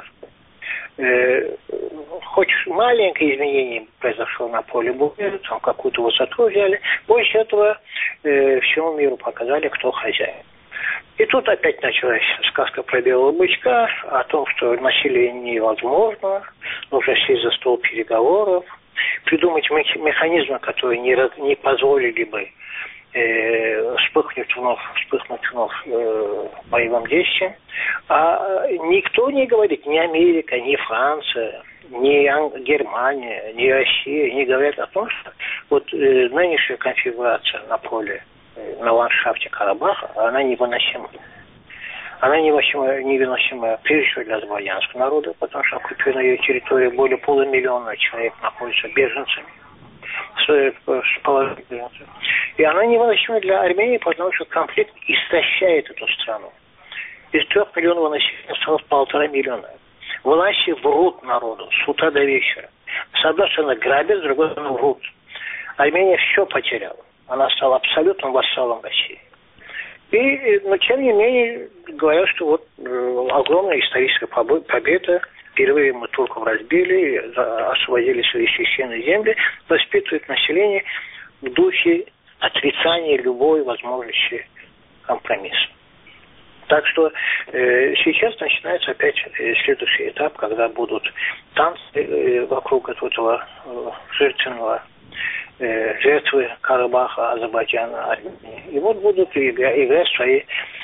Хоть маленькое изменение произошло на поле боя, там какую-то высоту взяли. После этого всему миру показали, кто хозяин. И тут опять началась сказка про белого бычка, о том, что насилие невозможно, нужно сесть за стол переговоров, придумать механизмы, которые не позволили бы вспыхнуть вновь боевым действиям. А никто не говорит, ни Америка, ни Франция, ни Германия, ни Россия не говорят о том, что вот нынешняя конфигурация на поле, на ландшафте Карабаха, она невыносима. Она невыносима прежде всего для азербайджанского народа, потому что оккупированная ее территория более 500 000 человек находится беженцами. И она невыносима для Армении, потому что конфликт истощает эту страну. Из 3 миллионов населения осталось 1,5 миллиона. Власти врут народу с утра до вечера. С одной стороны грабят, с другой стороны врут. Армения все потеряла. Она стала абсолютным вассалом России. Но тем не менее говорят, что вот огромная историческая победа. Впервые мы турков разбили, освободили свои священные земли, воспитывают население в духе отрицания любой возможности компромисса. Так что сейчас начинается опять следующий этап, когда будут танцы вокруг этого жертвенного жертвы Карабаха, Азербайджана, Армении. И вот будут играть свои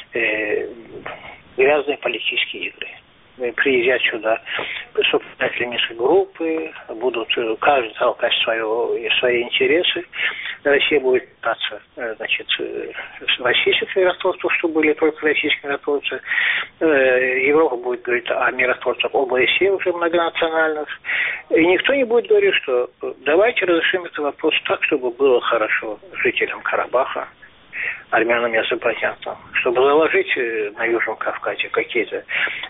грязные политические игры. Приезжать сюда представители группы, будут каждый толкать свои интересы. Россия будет пытаться, значит, с российских миротворцев, что были только российские миротворцы. Европа будет говорить о миротворцах ОБСЕ уже многонациональных. И никто не будет говорить, что давайте разрешим этот вопрос так, чтобы было хорошо жителям Карабаха, армянам и азербайджанцам, чтобы заложить на Южном Кавказе какие-то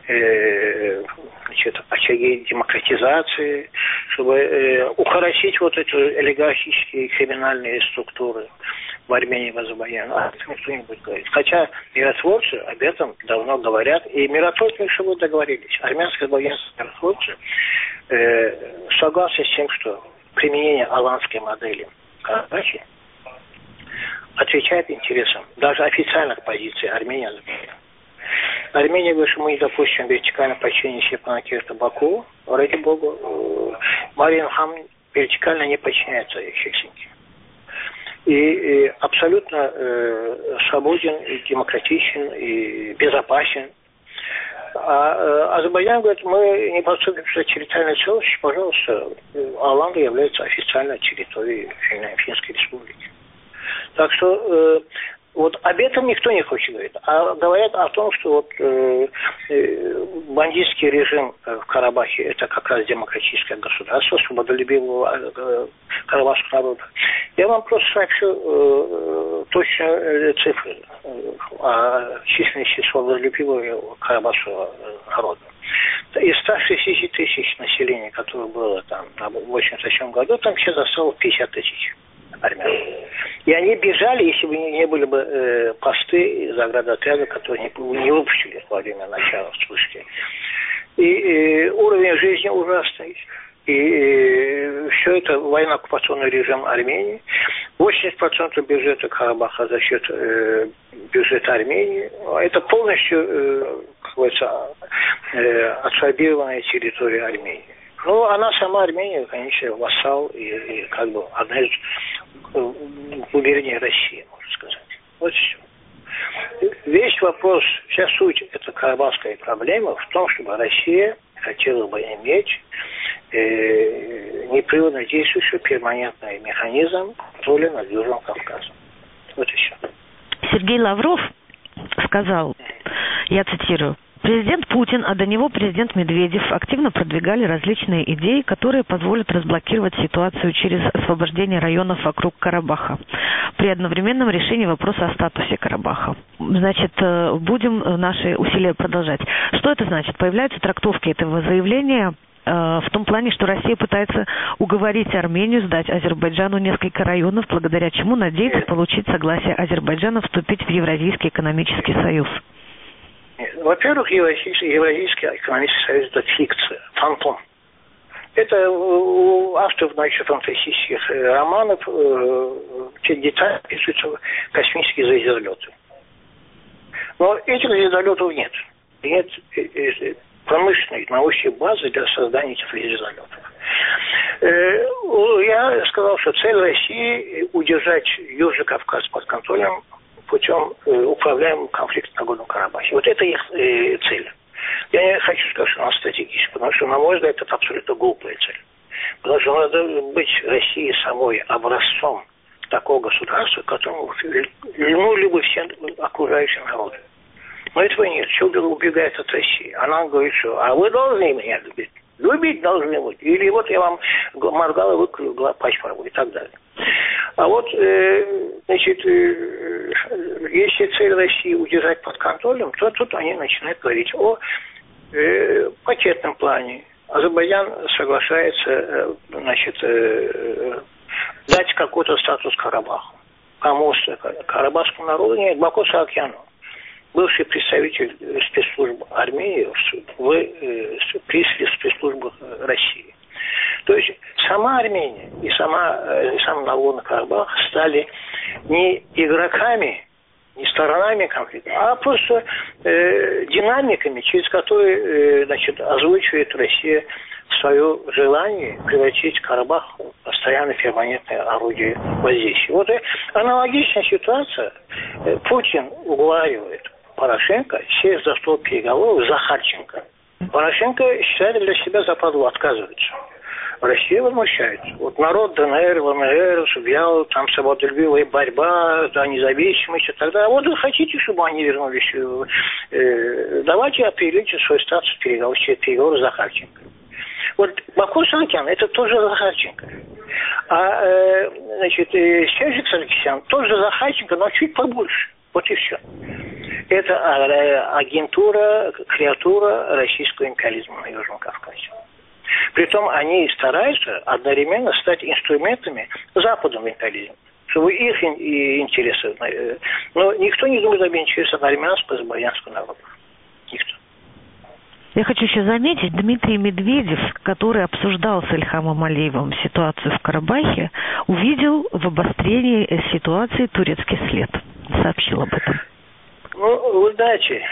очаги демократизации, чтобы укоротить вот эти олигархические криминальные структуры в Армении и в Азербайджане. А это никто не будет говорить. Хотя миротворцы об этом давно говорят, и миротворцы между собой договорились. Армянские и азербайджанские миротворцы согласны с тем, что применение аланской модели Карабахи отвечает интересам даже официальных позиций Армении и Азербайджана. Армения говорит, что мы не допустим вертикальное подчинение Степанакерта Баку. Ради бога, Мариенхам вертикально не подчиняется Хельсинки. И абсолютно свободен, и демократичен, и безопасен. А Азербайджан говорит, мы не поступим за территориальную целостность, пожалуйста, Аланга является официальной территорией Финской республики. Так что вот об этом никто не хочет говорить. А говорят о том, что вот бандитский режим в Карабахе это как раз демократическое государство, свободолюбивого карабахского народа. Я вам просто сообщу точные цифры о численности свободолюбивого карабахского народа. Из 160 тысяч населения, которое было там в 1987 году, там сейчас осталось 50 тысяч армян. И они бежали, если бы не были бы посты заградотряда, которые не выпустили во время начала вспышки. И уровень жизни ужасный. И все это военно-оккупационный режим Армении. 80% бюджета Карабаха за счет бюджета Армении. Это полностью, как говорится, абсорбированная территория Армении. Ну, она сама, Армения, конечно, вассал и как бы одна из губерний России, можно сказать. Вот все. Весь вопрос, вся суть этой карабахской проблемы в том, чтобы Россия хотела бы иметь непрерывно действующий перманентный механизм контроля над Южным Кавказом. Вот и все. Сергей Лавров сказал, я цитирую, президент Путин, а до него президент Медведев активно продвигали различные идеи, которые позволят разблокировать ситуацию через освобождение районов вокруг Карабаха при одновременном решении вопроса о статусе Карабаха. Значит, будем наши усилия продолжать. Что это значит? Появляются трактовки этого заявления в том плане, что Россия пытается уговорить Армению сдать Азербайджану несколько районов, благодаря чему надеется получить согласие Азербайджана вступить в Евразийский экономический союз. Во-первых, Евразийский экономический союз – это фикция, фантом. Это у авторов научно-фантастических романов те детали описываются космические звездолеты. Но этих звездолетов нет. Нет промышленной научной базы для создания этих звездолетов. Я сказал, что цель России – удержать Южный Кавказ под контролем путем управляемого конфликта на Горном Карабахе. Вот это их цель. Я не хочу сказать, что она стратегическая, потому что, на мой взгляд, это абсолютно глупая цель. Потому что надо быть России самой образцом такого государства, которому льнули бы все окружающие народы. Но этого нет. Все убегает от России. Она говорит, что а вы должны меня любить. Любить должны быть. Или вот я вам моргала, выколю паспорт и так далее. А вот, значит, если цель России удержать под контролем, то тут они начинают говорить о пакетном плане. Азербайджан соглашается, значит, дать какой-то статус Карабаху. Кому? Карабахскому народу нет, Баку Саакяну. Бывший представитель спецслужб Армении при спецслужбах России. То есть сама Армения и сам Нагорный Карабах стали не игроками, не сторонами конфликта, а просто динамиками, через которые озвучивает Россия свое желание превратить Карабах в постоянно перманентное орудие воздействия. Вот аналогичная ситуация. Путин уговаривает Порошенко сесть за стол переговоров с Захарченко. Порошенко считает для себя западло, отказывается. Россия возмущается. Вот народ ДНР, ЛНР, объявил там свободолюбивая борьба за независимость и так далее. Вот вы хотите, чтобы они вернулись? Давайте определите свой статус переговоров с Захарченко. Вот Баку Саркисян это тоже Захарченко. А Сержик Саркисян тоже Захарченко, но чуть побольше. Вот и все. Это агентура, креатура российского империализма на Южном Кавказе. Притом они стараются одновременно стать инструментами западного империализма, чтобы их интересы... Но никто не думает об интересах армянского, азербайджанского народа. Никто. Я хочу еще заметить, Дмитрий Медведев, который обсуждал с Ильхамом Алиевым ситуацию в Карабахе, увидел в обострении ситуации турецкий след. Сообщил об этом. Ну, вы знаете,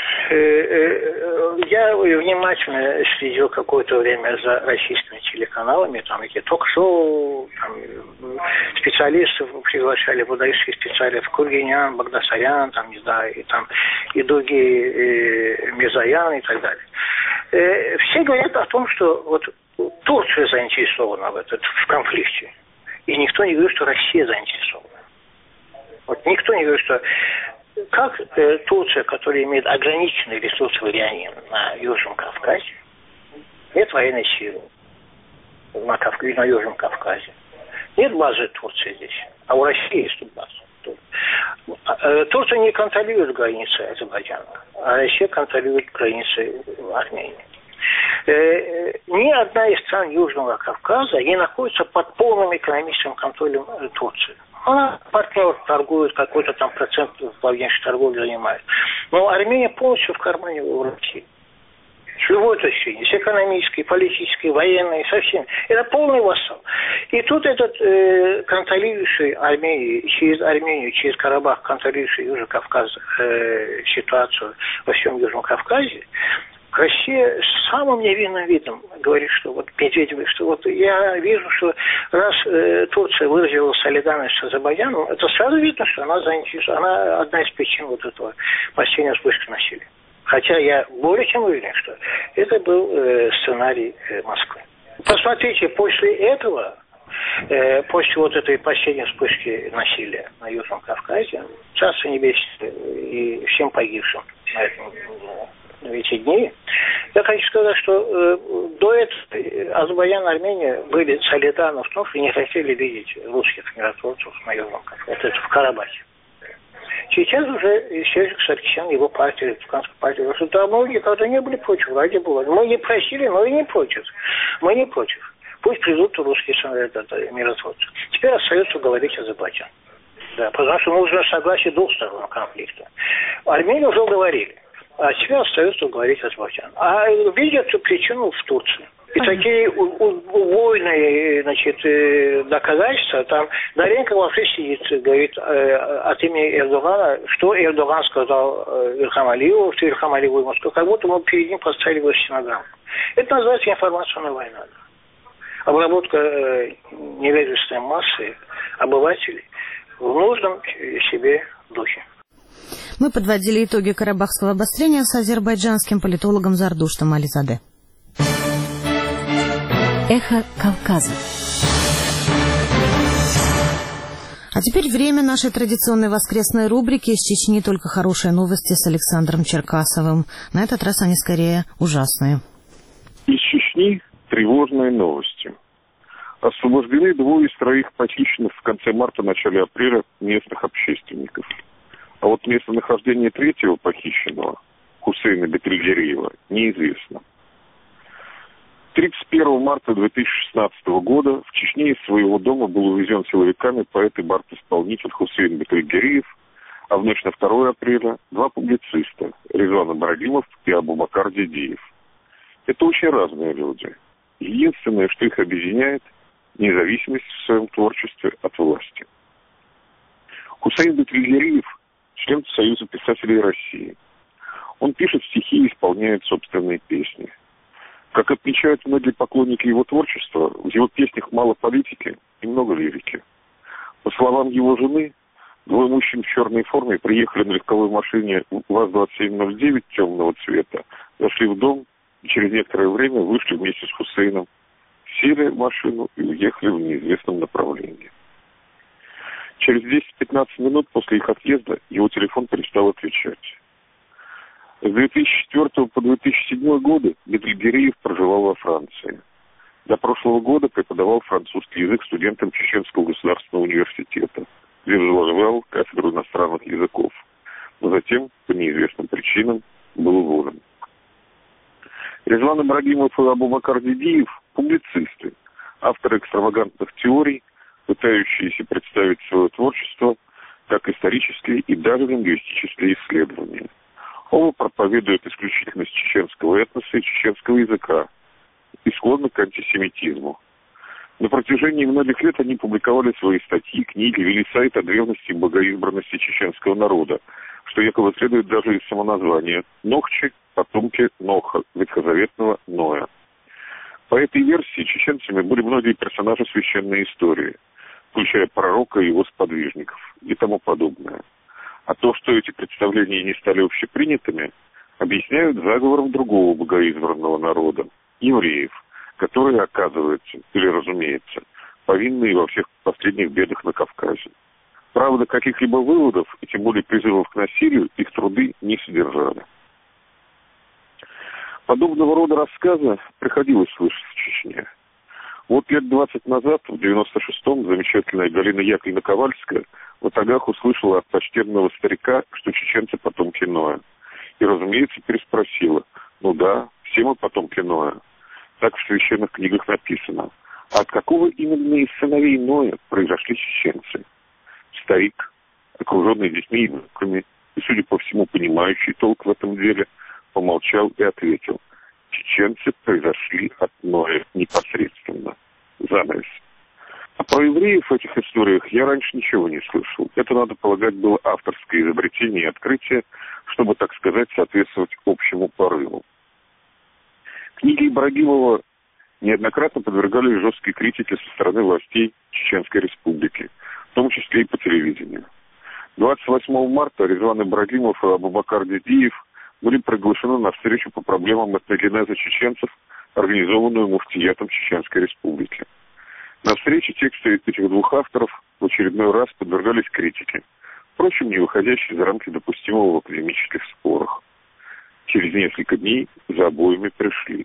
я внимательно следил какое-то время за российскими телеканалами, там эти ток-шоу, там, специалистов приглашали, выдающих специалистов, Кургинян, Багдасарян, там, не знаю, и другие, Мирзаян и так далее. Все говорят о том, что вот Турция заинтересована в конфликте, и никто не говорит, что Россия заинтересована. Вот никто не говорит, что как Турция, которая имеет ограниченные ресурсы влияния на Южном Кавказе, нет военной силы на Южном Кавказе, нет базы Турции здесь, а у России есть тут база. Турция не контролирует границы Азербайджана, а Россия контролирует границы Армении. Ни одна из стран Южного Кавказа не находится под полным экономическим контролем Турции. Она партнер, торгует, какой-то там процент в внешней торговле занимает. Но Армения полностью в кармане у России. С любой точки зрения, с экономической, политической, военной, совсем. Это полный вассал. И тут этот контролирующий Армению, через Карабах, контролирующий Южный Кавказ ситуацию во всем Южном Кавказе, Россия с самым невинным видом говорит, что вот Медведев, что вот я вижу, что раз Турция выразила солидарность с Азербайджаном, это сразу видно, что она заинтересована, она одна из причин вот этого последнего вспышки насилия. Хотя я более чем уверен, что это был сценарий Москвы. Посмотрите, после этого, после вот этой последней вспышки насилия на Южном Кавказе, Царство Небесное и всем погибшим в эти дни, я хочу сказать, что до этого Азербайджан и Армения были солидарны в том, что не хотели видеть русских миротворцев на Южном Кавказе, это в Карабахе. Сейчас уже Сержик Саркисян, его партия, республиканская партия, говорит, что да, мы никогда не были против, ради бога. Мы не просили, но и не против. Мы не против. Пусть придут русские миротворцы. Теперь остается говорить Азербайджан. Да, потому что нужно согласие двух сторон конфликта. Армению уже говорили. А теперь остается говорить Азербайджан. А видят причину в Турции. И такие убойные, доказательства, там Даренко вообще сидит, говорит от имени Эрдогана, что Эрдоган сказал Ильхам Алиеву, что Ильхам Алиев ему сказал, как будто мы перед ним поставили его стенограмму. Это называется информационная война. Обработка невежественной массы обывателей в нужном себе духе. Мы подводили итоги карабахского обострения с азербайджанским политологом Зардуштом Ализаде. Эхо Кавказа. А теперь время нашей традиционной воскресной рубрики «Из Чечни только хорошие новости» с Александром Черкасовым. На этот раз они скорее ужасные. Из Чечни тревожные новости. Освобождены двое из троих похищенных в конце марта-начале апреля местных общественников. А вот местонахождение третьего похищенного, Хусейна Бекригериева, неизвестно. 31 марта 2016 года в Чечне из своего дома был увезен силовиками поэт и бард-исполнитель Хусейн Бекригериев, а в ночь на 2 апреля два публициста Резван Ибрагимов и Абубакар Дидиев. Это очень разные люди. Единственное, что их объединяет – независимость в своем творчестве от власти. Хусейн Бекригериев – член Союза писателей России. Он пишет стихи и исполняет собственные песни. Как отмечают многие поклонники его творчества, в его песнях мало политики и много лирики. По словам его жены, двое мужчин в черной форме приехали на легковой машине ВАЗ-2709 темного цвета, зашли в дом и через некоторое время вышли вместе с Хусейном, сели в машину и уехали в неизвестном направлении. Через 10-15 минут после их отъезда его телефон перестал отвечать. С 2004 по 2007 годы Бетльгериев проживал во Франции. До прошлого года преподавал французский язык студентам Чеченского государственного университета, где возглавлял кафедру иностранных языков, но затем, по неизвестным причинам, был уволен. Резван Ибрагимов и Абубакар Дидиев – публицисты, авторы экстравагантных теорий, пытающиеся представить свое творчество как исторические и даже лингвистические исследования. Оба проповедуют исключительность чеченского этноса и чеченского языка и склонны к антисемитизму. На протяжении многих лет они публиковали свои статьи, книги, вели сайт о древности и богоизбранности чеченского народа, что якобы следует даже из самоназвания «Нохчи», потомки Ноха, ветхозаветного Ноя. По этой версии чеченцами были многие персонажи священной истории, включая пророка и его сподвижников и тому подобное. А то, что эти представления не стали общепринятыми, объясняют заговором другого богоизбранного народа – евреев, которые, оказывается, или разумеется, повинны во всех последних бедах на Кавказе. Правда, каких-либо выводов, и тем более призывов к насилию, их труды не содержали. Подобного рода рассказы приходилось слышать в Чечне. Вот лет 20 назад, в 96-м, замечательная Галина Яковлевна-Ковальская в Атагах услышала от почтенного старика, что чеченцы потомки Ноя. И, разумеется, переспросила: ну да, все мы потомки Ноя. Так в священных книгах написано. А от какого именно из сыновей Ноя произошли чеченцы? Старик, окруженный детьми и внуками, и, судя по всему, понимающий толк в этом деле, помолчал и ответил: чеченцы произошли от Ноя непосредственно. Занавес. А про евреев в этих историях я раньше ничего не слышал. Это, надо полагать, было авторское изобретение и открытие, чтобы, так сказать, соответствовать общему порыву. Книги Ибрагимова неоднократно подвергались жесткой критике со стороны властей Чеченской Республики, в том числе и по телевидению. 28 марта Резван Ибрагимов и Абубакар Дидиев были приглашены на встречу по проблемам этногенеза чеченцев, организованную муфтиятом Чеченской Республики. На встрече тексты этих двух авторов в очередной раз подвергались критике, впрочем, не выходящей за рамки допустимого в академических спорах. Через несколько дней за обоими пришли.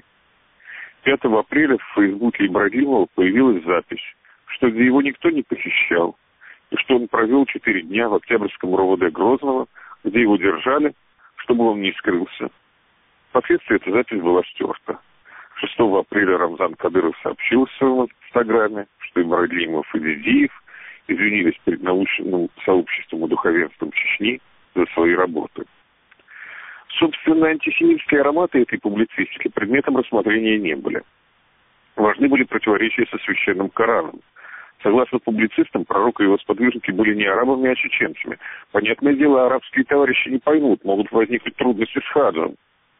5 апреля в фейсбуке Ибрагимова появилась запись, что его никто не похищал, и что он провел 4 дня в Октябрьском РОВД Грозного, где его держали, чтобы он не скрылся. Впоследствии эта запись была стерта. 6 апреля Рамзан Кадыров сообщил в своем инстаграме, что Ибрагимов и Дидиев извинились перед научным сообществом и духовенством Чечни за свои работы. Собственно, антисемитские ароматы этой публицистики предметом рассмотрения не были. Важны были противоречия со священным Кораном. Согласно публицистам, пророк и его сподвижники были не арабами, а чеченцами. Понятное дело, арабские товарищи не поймут, могут возникнуть трудности с хаджем.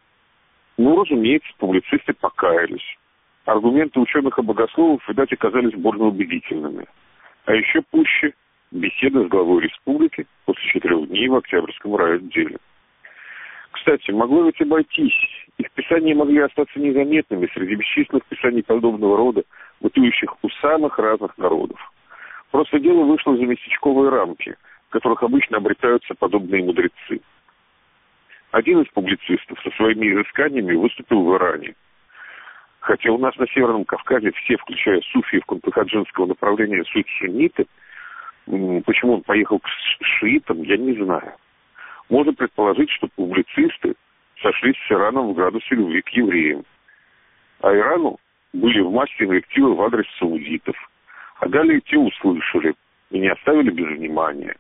Ну, разумеется, публицисты покаялись. Аргументы ученых и богословов, видать, оказались больно убедительными. А еще пуще беседа с главой республики после 4 дней в Октябрьском райотделе. Кстати, могло ведь обойтись. Их писания могли остаться незаметными среди бесчисленных писаний подобного рода, бытующих у самых разных народов. Просто дело вышло за местечковые рамки, в которых обычно обретаются подобные мудрецы. Один из публицистов со своими изысканиями выступил в Иране. Хотя у нас на Северном Кавказе все, включая суфиев кунтахаджинского направления, суть сунниты, почему он поехал к шиитам, я не знаю. Можно предположить, что публицисты сошлись с Ираном в градусе любви к евреям. А Ирану были в массе инвективы в адрес саудитов. А далее те услышали и не оставили без внимания.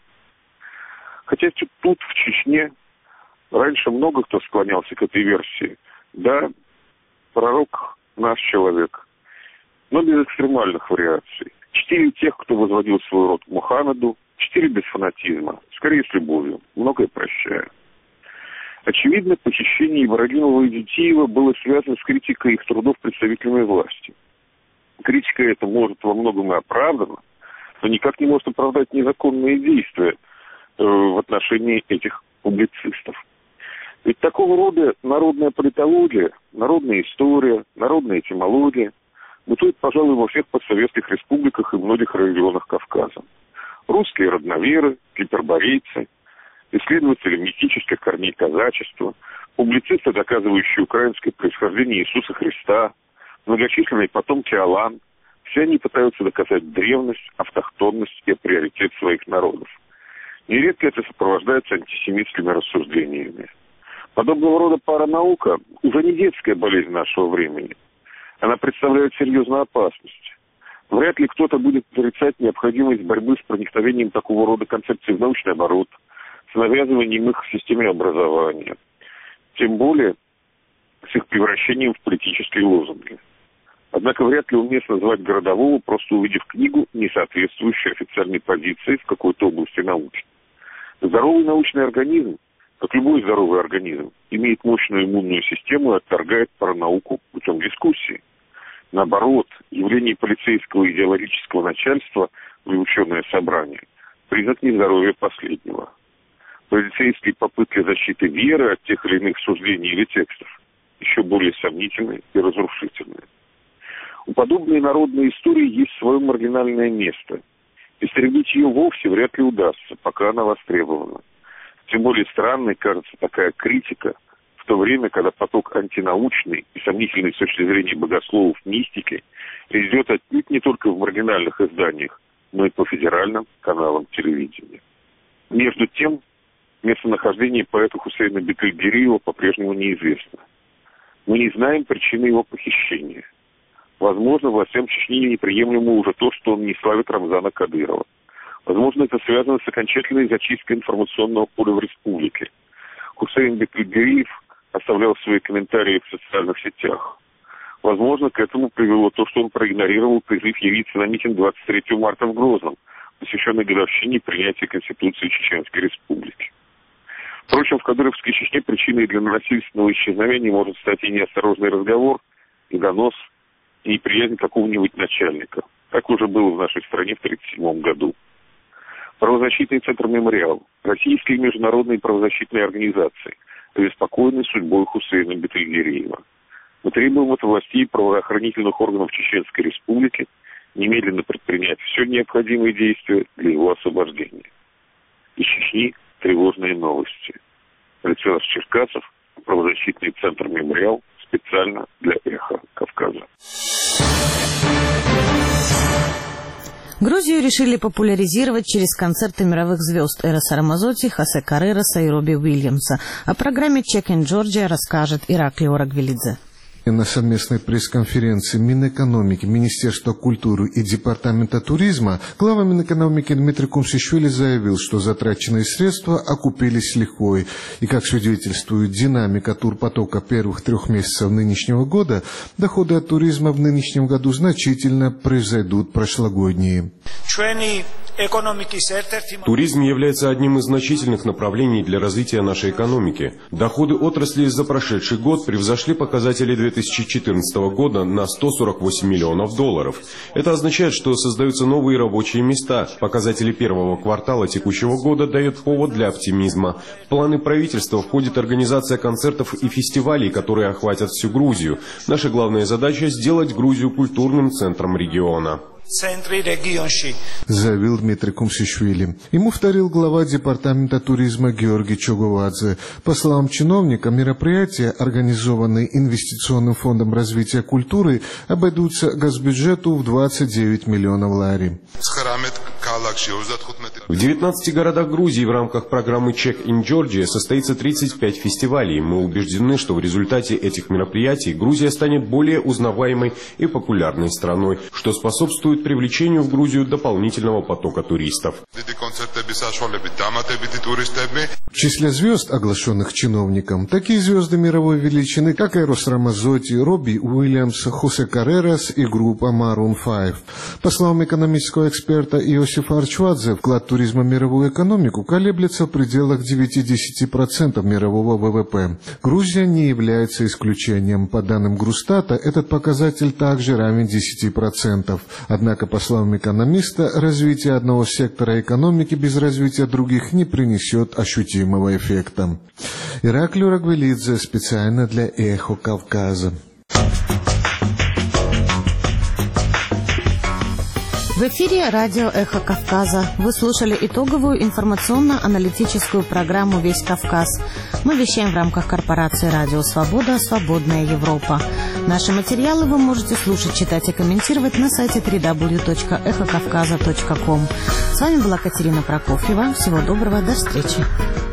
Хотя тут, в Чечне, раньше много кто склонялся к этой версии. Да, пророк наш человек, но без экстремальных вариаций. Чтили тех, кто возводил свой род к Мухаммеду, 4 без фанатизма, скорее с любовью, многое прощаю. Очевидно, похищение Ибрагимова и Детиева было связано с критикой их трудов представителями власти. Критика эта может во многом и оправдана, но никак не может оправдать незаконные действия в отношении этих публицистов. Ведь такого рода народная политология, народная история, народная этимология бытует, пожалуй, во всех постсоветских республиках и многих регионах Кавказа. Русские родноверы, гиперборейцы, исследователи мистических корней казачества, публицисты, доказывающие украинское происхождение Иисуса Христа, многочисленные потомки Алан, все они пытаются доказать древность, автохтонность и приоритет своих народов. Нередко это сопровождается антисемитскими рассуждениями. Подобного рода паранаука уже не детская болезнь нашего времени. Она представляет серьезную опасность. Вряд ли кто-то будет отрицать необходимость борьбы с проникновением такого рода концепций в научный оборот, с навязыванием их в системе образования, тем более с их превращением в политические лозунги. Однако вряд ли уместно звать городового, просто увидев книгу, не соответствующую официальной позиции в какой-то области науки. Здоровый научный организм, как любой здоровый организм, имеет мощную иммунную систему и отторгает паранауку путем дискуссии. Наоборот, явление полицейского идеологического начальства в ученое собрание – признак нездоровья последнего. Полицейские попытки защиты веры от тех или иных суждений или текстов еще более сомнительны и разрушительны. У подобной народной истории есть свое маргинальное место. Истребить ее вовсе вряд ли удастся, пока она востребована. Тем более странной кажется такая критика в то время, когда поток антинаучной и сомнительной с точки зрения богословов мистики идет отнюдь не только в маргинальных изданиях, но и по федеральным каналам телевидения. Между тем, местонахождение поэта Хусейна Бекальгериева по-прежнему неизвестно. Мы не знаем причины его похищения. Возможно, властям Чечни неприемлемо уже то, что он не славит Рамзана Кадырова. Возможно, это связано с окончательной зачисткой информационного поля в республике. Хусейн Бекальгериев оставлял свои комментарии в социальных сетях. Возможно, к этому привело то, что он проигнорировал призыв явиться на митинг 23 марта в Грозном, посвященный годовщине принятия Конституции Чеченской Республики. Впрочем, в Кадыровской Чечне причиной для насильственного исчезновения может стать и неосторожный разговор, и донос, и неприязнь какого-нибудь начальника. Так уже было в нашей стране в 1937 году. Правозащитный центр «Мемориал», российские и международные правозащитные организации обеспокоены судьбой Хусейна Бекальгериева. Мы требуем от властей и правоохранительных органов Чеченской Республики немедленно предпринять все необходимые действия для его освобождения. Из Чечни тревожные новости. Александр Черкасов, правозащитный центр «Мемориал», специально для «Эхо Кавказа». Грузию решили популяризировать через концерты мировых звезд Эроса Рамазотти, Хосе Каррероса и Робби Уильямса. О программе «Check in Georgia» расскажет Ираклий Орагвелидзе. На совместной пресс-конференции Минэкономики, Министерства культуры и Департамента туризма глава Минэкономики Дмитрий Кумсишвили заявил, что затраченные средства окупились с лихвой. И, как свидетельствует динамика турпотока первых 3 месяцев нынешнего года, доходы от туризма в нынешнем году значительно превзойдут прошлогодние. Туризм является одним из значительных направлений для развития нашей экономики. Доходы отрасли за прошедший год превзошли показатели 2014 года на $148 миллионов. Это означает, что создаются новые рабочие места. Показатели первого квартала текущего года дают повод для оптимизма. В планы правительства входит организация концертов и фестивалей, которые охватят всю Грузию. Наша главная задача – сделать Грузию культурным центром региона. Заявил Дмитрий Кумсишвили. Ему вторил глава Департамента туризма Георгий Чогувадзе. По словам чиновника, мероприятия, организованные Инвестиционным фондом развития культуры, обойдутся госбюджету в 29 миллионов лари. В 19 городах Грузии в рамках программы Check in Georgia состоится 35 фестивалей. Мы убеждены, что в результате этих мероприятий Грузия станет более узнаваемой и популярной страной, что способствует привлечению в Грузию дополнительного потока туристов. В числе звезд, оглашенных чиновником, такие звезды мировой величины, как Эрос Рамазотти, Робби Уильямс, Хосе Каррерос и группа Maroon 5. По словам экономического эксперта Иосифа Арчвадзе вклад туризма в мировую экономику колеблется в пределах 9-10% мирового ВВП. Грузия не является исключением. По данным Грустата, этот показатель также равен 10%. Однако, по словам экономиста, развитие одного сектора экономики без развития других не принесет ощутимого эффекта. Ираклий Рагвелидзе специально для «Эхо Кавказа». В эфире радио «Эхо Кавказа». Вы слушали итоговую информационно-аналитическую программу «Весь Кавказ». Мы вещаем в рамках корпорации «Радио Свобода. Свободная Европа». Наши материалы вы можете слушать, читать и комментировать на сайте www.эхокавказа.ком. С вами была Катерина Прокофьева. Всего доброго, до встречи.